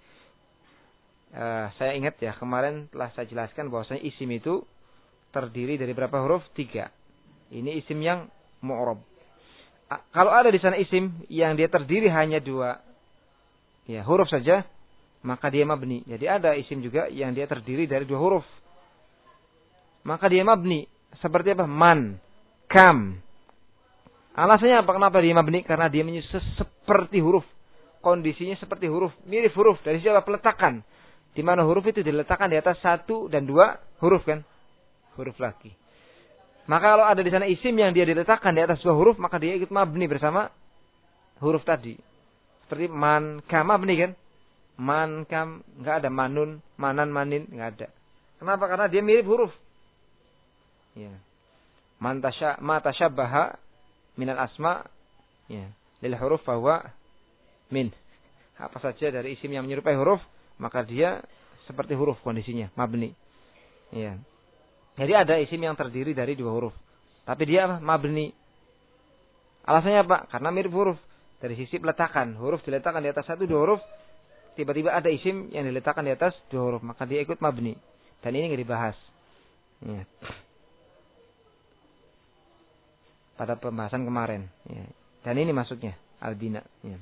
Uh, saya ingat ya kemarin telah saya jelaskan bahwasanya isim itu terdiri dari berapa huruf? Tiga. Ini isim yang mu'rab. Kalau ada di sana isim yang dia terdiri hanya dua ya huruf saja, maka dia mabni. Jadi ada isim juga yang dia terdiri dari dua huruf, maka dia mabni. Seperti apa? Man, kam. Alasannya apa? Kenapa dia mabni? Karena dia menyusun seperti huruf. Kondisinya seperti huruf, mirip huruf. Dari siapa? Peletakan. Di mana huruf itu diletakkan di atas satu dan dua huruf kan? Huruf lagi. Maka kalau ada di sana isim yang dia diletakkan di atas dua huruf, maka dia ikut mabni bersama huruf tadi. Seperti man, kam, mabni kan? Man, kam, enggak ada manun, manan, manin, enggak ada. Kenapa? Karena dia mirip huruf. Ya. Man tasya, ma tasyabbaha minal asma, ya, lil huruf bahwa min. Apa saja dari isim yang menyerupai huruf, maka dia seperti huruf kondisinya, mabni. Ya. Jadi ada isim yang terdiri dari dua huruf, tapi dia apa? Mabni. Alasannya apa? Karena mirip huruf. Dari sisi peletakan, huruf diletakkan di atas satu dua huruf, tiba-tiba ada isim yang diletakkan di atas dua huruf, maka dia ikut mabni. Dan ini nggak dibahas. Ya. Pada pembahasan kemarin. Ya. Dan ini maksudnya al-bina. Ya.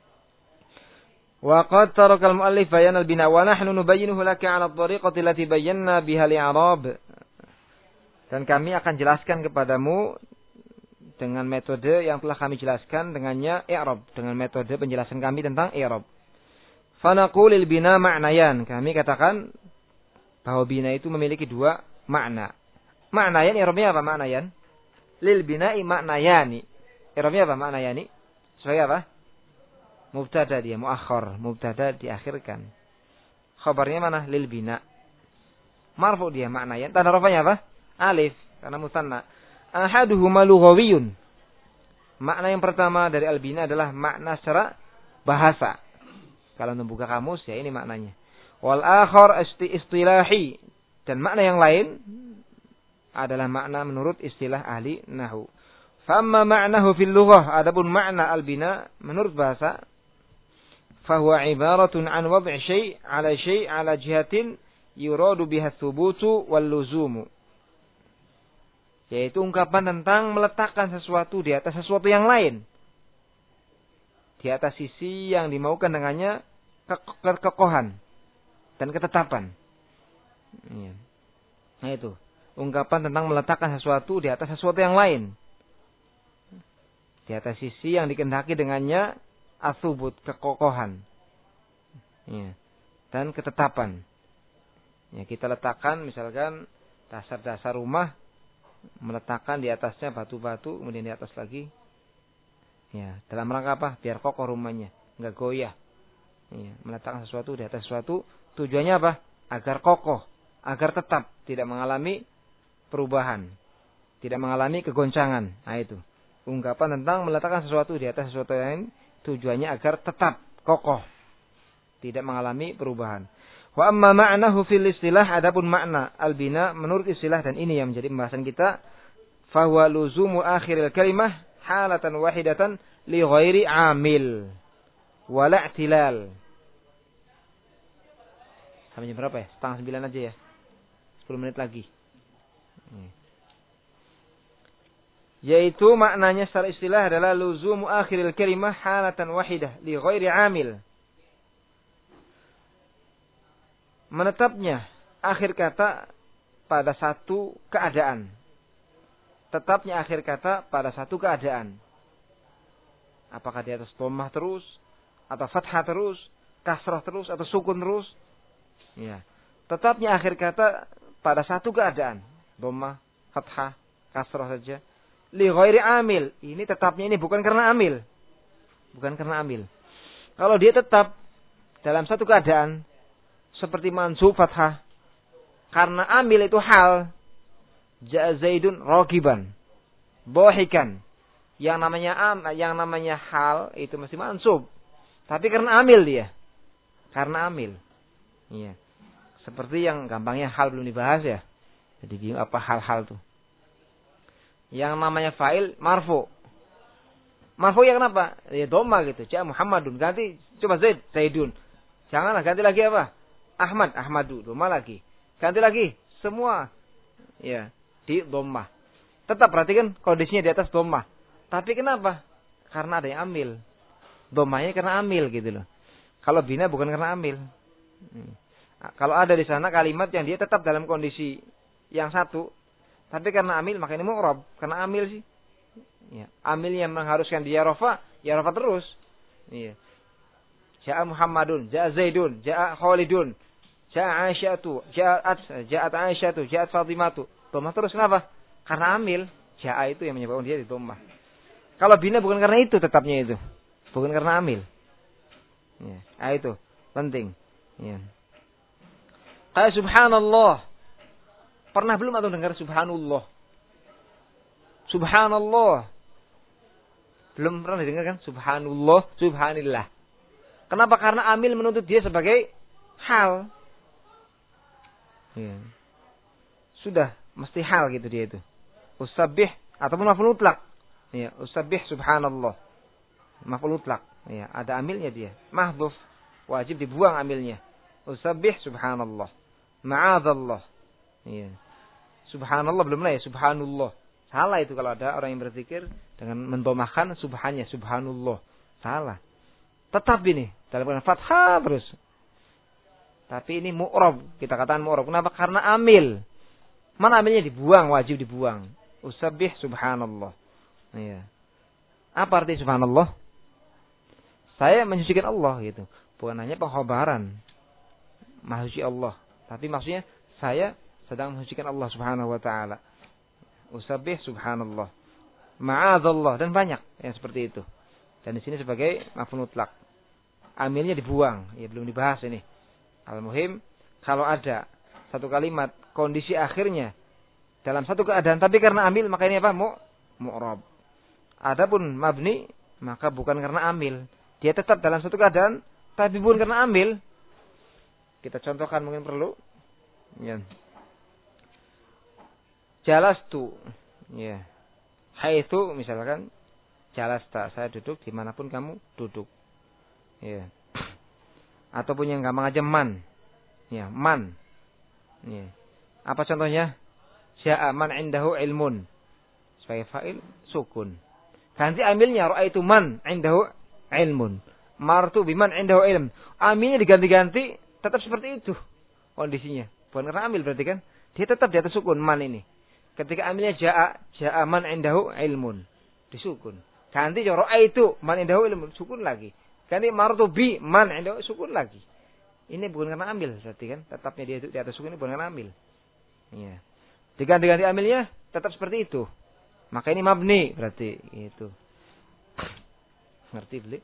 Wa qad taraka al-muallif bayan al-bina wa nahnu nubayyinuhu laka 'ala at-tariqati allati bayyana biha al-i'rab. Dan kami akan jelaskan kepadamu dengan metode yang telah kami jelaskan dengannya i'rab, dengan metode penjelasan kami tentang i'rab. Fa naqulil bina ma'nayan. Kami katakan bahwa bina itu memiliki dua makna. Ma'nayan i'rabnya apa ma'nayan? Lil bina'i ma'nayani. I'rabnya apa ma'nayani? Sebagai apa? Mubtada dia, muakhir, mubtada diakhirkan. Khabarnya mana? Lil bina. Marfu dia ma'nayan. Tanda rafanya apa? Alif, karena musanna. Ahaduhuma lughawiyun. Makna yang pertama dari al-bina adalah makna secara bahasa. Kalau membuka kamus ya ini maknanya. Wal akhar istilahi, dan makna yang lain adalah makna menurut istilah ahli nahwu. Famma ma'nahu fil lughah, adapun makna al-bina menurut bahasa, fahuwa ibaratun an wad'i syai' ala syai' ala jihatin yuradu biha thubutu wal luzumu. Yaitu ungkapan tentang meletakkan sesuatu di atas sesuatu yang lain. Di atas sisi yang dimaukan dengannya kekokohan dan ketetapan. Nah itu. Ungkapan tentang meletakkan sesuatu di atas sesuatu yang lain. Di atas sisi yang dikehendaki dengannya asubut, kekokohan. Ya. Dan ketetapan. Ya, kita letakkan misalkan dasar-dasar rumah, meletakkan di atasnya batu-batu, kemudian di atas lagi Ya, dalam rangka apa? Biar kokoh rumahnya, enggak goyah. Ya, meletakkan sesuatu di atas sesuatu tujuannya apa? Agar kokoh, agar tetap tidak mengalami perubahan, tidak mengalami kegoncangan. Nah itu ungkapan tentang meletakkan sesuatu di atas sesuatu lain tujuannya agar tetap kokoh, tidak mengalami perubahan. Wa amma ma'nahu fil istilah, adapun makna al-bina menurut istilah, dan ini yang menjadi pembahasan kita, fa huwa luzumu akhiril kalimah halatan wahidatan li ghairi amil wala i'tilal. Sampai jam berapa ya? Setengah sembilan aja ya. Sepuluh menit lagi. Yaitu maknanya secara istilah adalah luzumu akhiril kalimah halatan wahidah li ghairi amil. Menetapnya akhir kata pada satu keadaan. Tetapnya akhir kata pada satu keadaan. Apakah di atas dhammah terus, atau fathah terus, kasrah terus, atau sukun terus. Ya. Tetapnya akhir kata pada satu keadaan. Dhammah, fathah, kasrah saja. Li ghairi amil. Ini tetapnya ini bukan karena amil. Bukan karena amil. Kalau dia tetap dalam satu keadaan, seperti mansub fathah, karena amil itu hal. Ja'a Zaidun ragiban, bohikan. Yang namanya am, yang namanya hal itu mesti mansub. Tapi karena amil dia. Karena amil. Iya. Seperti yang gampangnya hal belum dibahas ya. Jadi bingung apa hal-hal tuh. Yang namanya fa'il marfu. Marfu ya kenapa? Ya dhamma gitu. Ja'a Muhammadun. Ganti coba Zaid, Zaidun. Janganlah ganti lagi apa? Ahmad, Ahmadu. Dhamma lagi. Ganti lagi. Semua. Ya. Di dhammah. Tetap perhatikan kondisinya di atas dhammah. Tapi kenapa? Karena ada yang amil. Dhammahnya karena amil gitu loh. Kalau bina bukan karena amil. Hmm. Kalau ada di sana kalimat yang dia tetap dalam kondisi yang satu, tapi karena amil maka ini mu'rab. Karena amil sih. Ya. Amil yang mengharuskan dia rafa, ya rafa terus. Iya. Ja'a Muhammadun, ja'a Zaidun, ja'a Khalidun, ja'a Aisyatu, ja'at ja'at Aisyatu, ja'at Fatimatu. Dhammah terus kenapa? Karena amil. Ja'a itu yang menyebabkan dia di dhammah. Kalau bina bukan karena itu tetapnya itu. Bukan karena amil. Ya, nah itu penting. Ya. Kayak subhanallah. Pernah belum atau dengar subhanallah? Subhanallah. Belum pernah didengar kan? Subhanallah, subhanillah. Kenapa? Karena amil menuntut dia sebagai hal. Ya. Sudah mesti hal gitu dia itu. Usabbih ataupun maf'ul mutlaq. Ya, usabbih subhanallah. Maf'ul mutlaq. Ya, ada amilnya dia. Mahdhuf, wajib dibuang amilnya. Usabbih subhanallah. Ma'adzallah. Ya. Subhanallah belum lah ya, subhanallah. Salah itu kalau ada orang yang berzikir dengan mendomahkan subhannya, subhanallah. Salah. Tetap ini dalam keadaan fathah terus. Tapi ini mu'rab, kita katakan mu'rab. Kenapa? Karena amil. Mana amilnya dibuang, wajib dibuang. Usabbih subhanallah. Ya. Apa arti subhanallah? Saya mensucikan Allah gitu. Bukan hanya pengkhabaran Maha suci Allah, tapi maksudnya saya sedang mensucikan Allah Subhanahu wa taala. Usabbih subhanallah. Ma'adzallah dan banyak yang seperti itu. Dan di sini sebagai maf'ul mutlaq. Amilnya dibuang, ya belum dibahas ini. Al-muhim kalau ada satu kalimat kondisi akhirnya dalam satu keadaan tapi karena amil maka ini apa? Mu mu'rab. Adapun mabni maka bukan karena amil. Dia tetap dalam satu keadaan tapi bukan karena amil. Kita contohkan mungkin perlu. Ya. Jalastu. Ya. Haitsu misalkan jalasta, saya duduk dimanapun kamu duduk. Ya. Ataupun yang gampang aja man. Ya, man. Ya. Apa contohnya? Ja'a man indahu ilmun. Sebagai fa'il sukun. Ganti amilnya ra'aitu man indahu ilmun. Martu biman indahu ilm. Amilnya diganti-ganti tetap seperti itu kondisinya. Bukan karena amil berarti kan? Dia tetap di atas sukun man ini. Ketika amilnya ja'a, ja'a man indahu ilmun. Disukun. Ganti ra'aitu man indahu ilmun. Sukun lagi. Ganti martu bi man indahu sukun lagi. Ini bukan karena amil berarti kan? Tetapnya dia di atas sukun ini bukan karena amil. Iya. Diganti-ganti amilnya tetap seperti itu. Maka ini mabni berarti itu. Ngerti beli?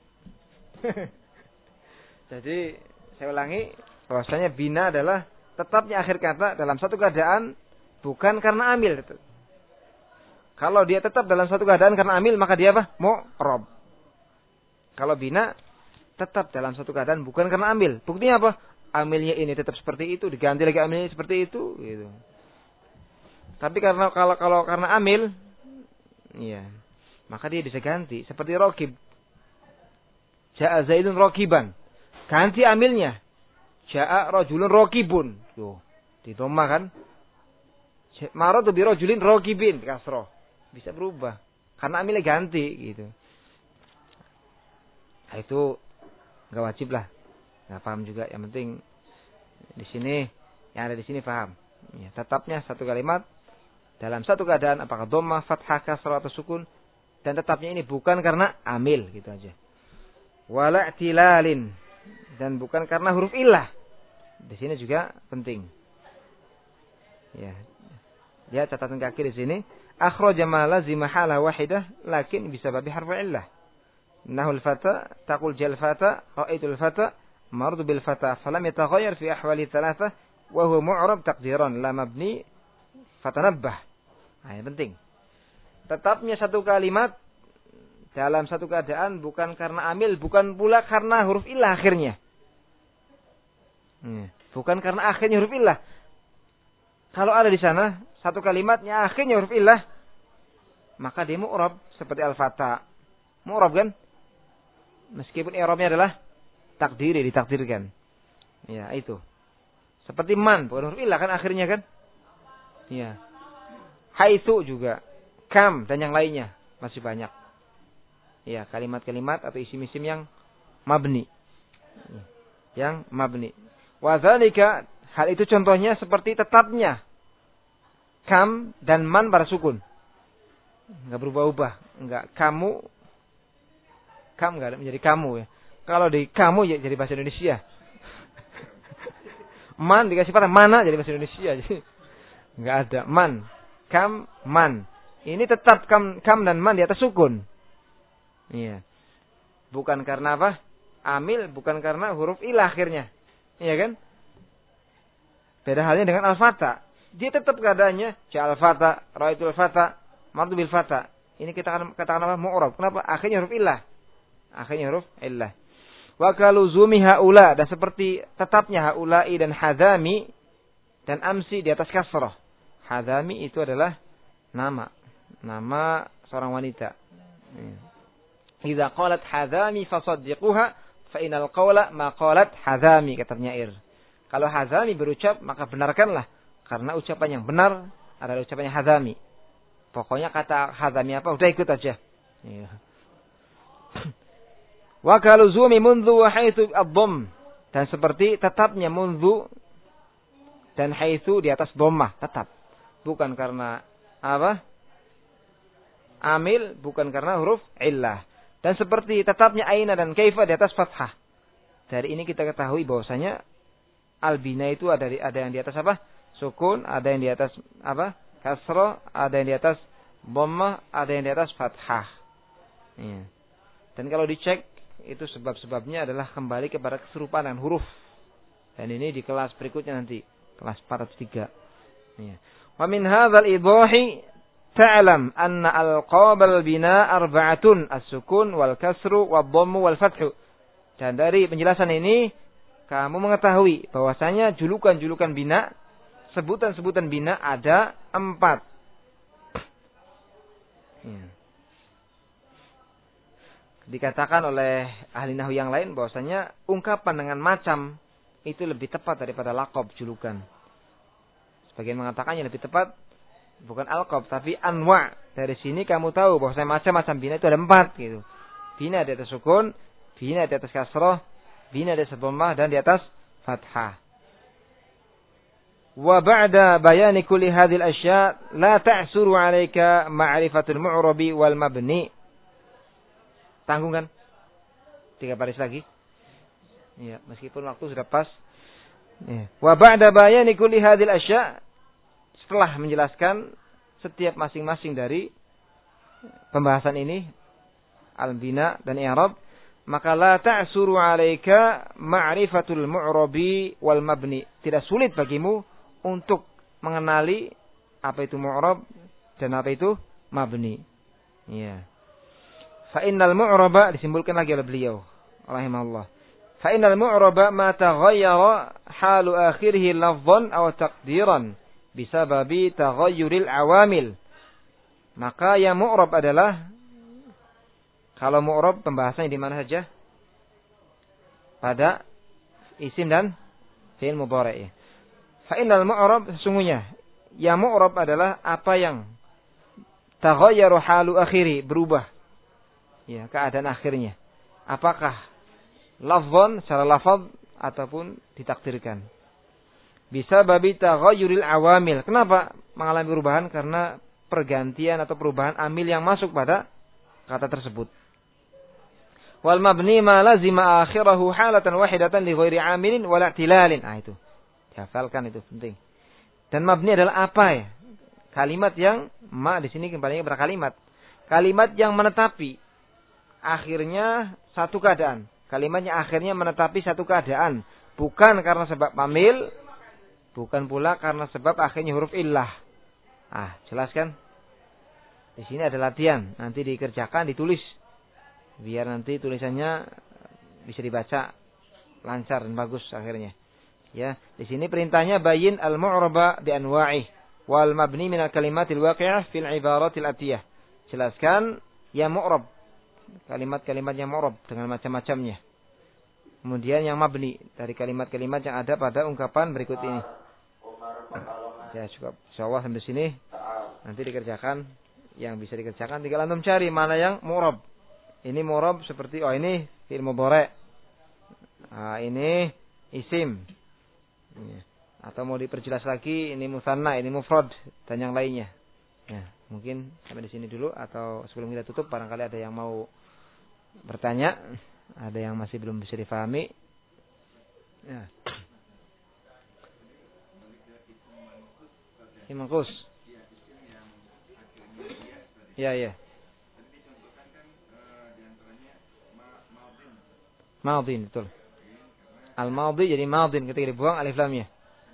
Jadi saya ulangi, bahwasanya bina adalah tetapnya akhir kata dalam satu keadaan bukan karena amil. Kalau dia tetap dalam satu keadaan karena amil, maka dia apa? Mu'rab. Kalau bina tetap dalam satu keadaan bukan karena amil. Buktinya apa? Amilnya ini tetap seperti itu, diganti lagi amilnya seperti itu, gitu. Tapi karena kalau kalau karena amil, iya, maka dia bisa ganti. Seperti rokib. Ja'a Zaidun rokiban. Ganti amilnya. Ja'a rojulun rokibun. Tuh, ditoma kan. Maradu bi rojulin rokibin. Kasroh. Bisa berubah. Karena amilnya ganti, gitu. Nah, itu nggak wajib lah. Nggak paham juga. Yang penting di sini, yang ada di sini paham. Ya, tetapnya satu kalimat dalam satu keadaan, apakah dhammah, fathah, kasrah atau sukun, dan tetapnya ini bukan karena amil, gitu aja. Wala i'tilalin, dan bukan karena huruf illah. Di sini juga penting. Ya. Ya, catatan kaki di sini. Akhraja ma lazima halah wahidah lakin bisababi harf illah. Nahul fata taqul jal fata ra'aitul fata mardu bil fata falam yataghayyar fi ahwali thalathah wa huwa mu'rab taqdiran la mabni fatanabbah. Nah, yang penting. Tetapnya satu kalimat dalam satu keadaan bukan karena amil, bukan pula karena huruf illah akhirnya. Bukan karena akhirnya huruf illah. Kalau ada di sana satu kalimatnya akhirnya huruf illah, maka dia mu'rab seperti al-fata. Mu'rab kan? Meskipun i'rabnya adalah takdiri, ditakdirkan. Ya, itu. Seperti man, bukan huruf illah kan akhirnya kan? Ya. Haitsu juga, kam dan yang lainnya masih banyak. Ya, kalimat-kalimat atau isim-isim yang mabni. Yang mabni. Wa dzalika, hal itu contohnya seperti tetapnya kam dan man pada sukun. Enggak berubah-ubah, enggak kamu kam enggak menjadi kamu ya. Kalau di kamu ya jadi bahasa Indonesia. Man dikasih patah mana jadi bahasa Indonesia. Jadi enggak ada man. Kam, man. Ini tetap kam, kam dan man di atas sukun. Iya. Bukan karena apa? Amil, bukan karena huruf ilah akhirnya. Iya kan? Beda halnya dengan al-fata. Dia tetap keadaannya ja al-fata, ra'aitul fata, mardu bil fata. Ini kita katakan apa? Mu'rab. Kenapa? Akhirnya huruf ilah. Akhirnya huruf ilah. Wa kaluzumi haula, dan seperti tetapnya haula'i dan hadami dan amsi di atas kasrah. Hadami itu adalah nama. Nama seorang wanita. Idza qalat hadami fasaddiquha fa inal qawla ma qalat hadami, kata penyair. Kalau hadami berucap maka benarkanlah, karena ucapan yang benar adalah ucapannya hadami. Pokoknya kata hadami apa udah ikut aja. Ya. Wa kaluzumi mundu wa haitsu ad-dhamm, dan seperti tetapnya mundu dan haitsu di atas dhammah, tetap. Bukan karena apa? Amil, bukan karena huruf illah. Dan seperti tetapnya aina dan kaifa di atas fathah. Dari ini kita ketahui bahwasanya al-bina itu ada di, ada yang di atas apa? Sukun, ada yang di atas apa? Kasrah, ada yang di atas dhammah, ada yang di atas fathah. Ya. Dan kalau dicek itu sebab-sebabnya adalah kembali kepada keserupaan dengan huruf. Dan ini di kelas berikutnya nanti, kelas empat ratus tiga. Ya. Wa min hadzal idahi ta'lam anna alqabal bina arba'atun as-sukun wal kasru wad dhammu wal fathu. Dan dari penjelasan ini kamu mengetahui bahwasanya julukan-julukan bina, sebutan-sebutan bina ada empat. Ya. Dikatakan oleh ahli nahwu yang lain bahwasanya ungkapan dengan macam itu lebih tepat daripada laqab, julukan. Sebagian mengatakannya lebih tepat bukan alqab tapi anwa. Dari sini kamu tahu bahwa macam-macam bina itu ada empat gitu. Bina di atas sukun, bina di atas kasrah, bina di atas dhammah dan di atas fathah. Wa ba'da bayani kulli hadhil asya' la ta'suru 'alaika ma'rifatul mu'rabi wal mabni. Tanggung kan? Tiga baris lagi. Ya, meskipun waktu sudah pas. Ya. Wa ba'da bayani kulli hadhil asya', setelah menjelaskan setiap masing-masing dari pembahasan ini, al-bina dan i'rab, maka la ta'suru 'alaika ma'rifatul mu'rabi wal mabni. Tidak sulit bagimu untuk mengenali apa itu mu'rab dan apa itu mabni. Ya. Fa innal mu'raba, disimpulkan lagi oleh beliau rahimahullah. Fa innal mu'raba ma taghayyara halu akhirih lafdhan aw taqdiran bisababi taghayyuril awamil. Maka yang mu'rab adalah, kalau mu'rab pembahasannya di mana saja? Pada isim dan fi'il mudhari'. Fa innal mu'rab, sesungguhnya yang mu'rab adalah apa yang taghayyaru halu akhiri, berubah ya keadaan akhirnya. Apakah lafzan secara lafaz ataupun ditakdirkan. Bisa babi taghayyuril awamil. Kenapa mengalami perubahan? Karena pergantian atau perubahan amil yang masuk pada kata tersebut. Wal mabni ma lazima akhirahu halatan wahidatan li ghairi amilin wala i'tilalin. Ah itu. Dihafalkan, itu penting. Dan mabni adalah apa ya? Kalimat yang ma di sini kembali kepada kalimat. Kalimat yang menetapi akhirnya satu keadaan. Kalimatnya akhirnya menetapi satu keadaan, bukan karena sebab amil, bukan pula karena sebab akhirnya huruf illah. Ah, jelas kan? Di sini ada latihan, nanti dikerjakan, ditulis. Biar nanti tulisannya bisa dibaca lancar dan bagus akhirnya. Ya, di sini perintahnya bayin al-mu'raba bi anwa'ih wal mabni min al-kalimatil waqi'ah fil ibaratil atiyah. Jelaskan ya mu'rab, kalimat-kalimat yang mu'rab dengan macam-macamnya. Kemudian yang mabni dari kalimat-kalimat yang ada pada ungkapan berikut ini. Ya, cukup. Insyaallah sampai sini. Nanti dikerjakan yang bisa dikerjakan, tinggal antum cari mana yang mu'rab. Ini mu'rab seperti, oh ini fi'il mudhari'. Nah, ini isim. Atau mau diperjelas lagi, ini musanna, ini mufrad dan yang lainnya. Ya, mungkin sampai di sini dulu, atau sebelum kita tutup barangkali ada yang mau bertanya, ada yang masih belum bisa difahami. Ya. Imangkus. Ya, ya. Madin, betul. Al-madhi jadi madin ketika dibuang alif lamnya.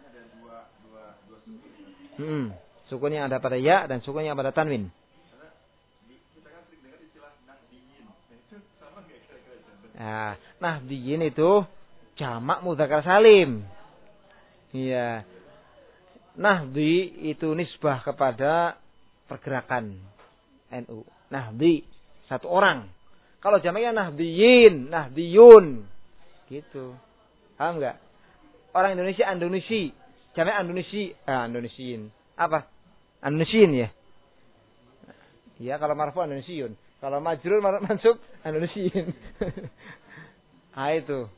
Hmm. Sukun yang ada pada ya dan sukun yang pada tanwin. Nah, nahdiyin itu jamak mudzakkar salim. Iya. Nahdi itu nisbah kepada pergerakan N U. Nahdi satu orang. Kalau jamaknya nahdiyin, nahdiyun. Gitu. Paham enggak? Orang Indonesia Indonesia. Jamak Indonesia, ah Indonesiin. Apa? Indonesiin ya. Ya, kalau marfu Indonesiun. Kalau majrur mansub Indonesiin. Ah itu.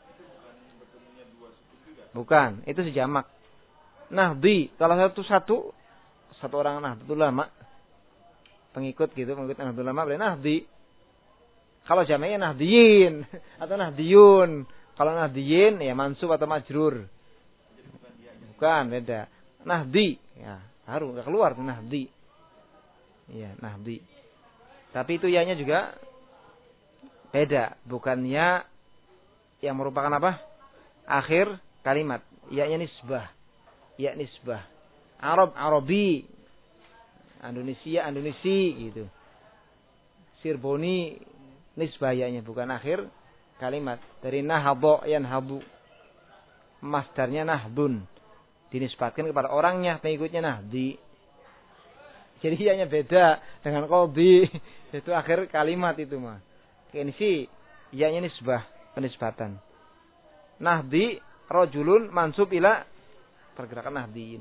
Bukan, itu sejamak. Nahdi, kalau satu satu satu orang Nahdlatul Ulama, pengikut gitu, pengikut Nahdlatul Ulama boleh nahdi. Kalau jamaknya nahdiyin atau nahdiyun. Kalau nahdiyin ya mansub atau majrur. Bukan, beda. Nahdi, ya, baru enggak keluar tuh nahdi. Iya, nahdi. Tapi itu ya-nya juga beda, bukan ya yang merupakan apa? Akhir kalimat. Ya-nya nisbah. Ya nisbah. Arab, Arabi. Indonesia, Indonesi gitu. Sirboni nisbah ya-nya, bukan akhir kalimat. Dari nahadha yanhadu. Masdarnya nahdun. Dinisbatkan kepada orangnya, pengikutnya nahdi. Jadi ya-nya beda dengan qadhi. Itu akhir kalimat itu mah. Ini sih ya-nya nisbah, penisbatan. Nahdi rajulun mansub ila pergerakan nahdiin.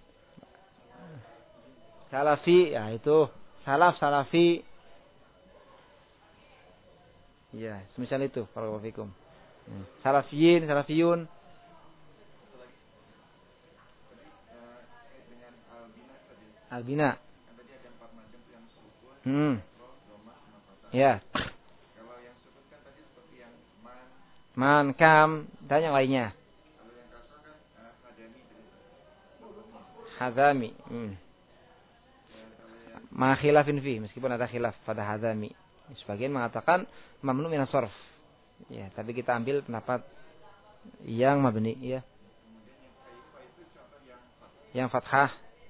Salafi, ya itu salaf, salafi. Ya, semisal itu, barakallahu fikum. Salafiyin, salafiyun. Albina. Hmm. Ya. Kalau yang sukun kan tadi seperti yang man, man, kam, dan yang lainnya. Kalau yang kasar kan uh, hadami. Hadami. Hmm. Ma khilafin fi, meskipun ada khilaf pada hadami. Sebagian mengatakan mamnu minas sarf. Ya, tapi kita ambil pendapat yang mabni ya. Yang fathah.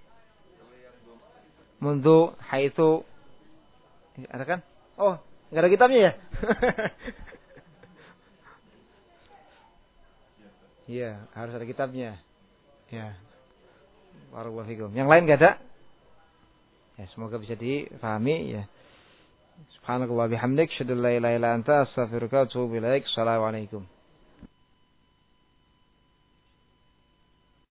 Mundu, haitsu. Ada kan? Oh, enggak ada kitabnya ya? Iya, harus ada kitabnya. Ya. Barakallahu fikum. Yang lain enggak ada? Ya, semoga bisa difahami ya. Subhanakallah bihamdik, syadallah ilaha illa anta, astaghfiruka wa atubu ilaik. Assalamualaikum.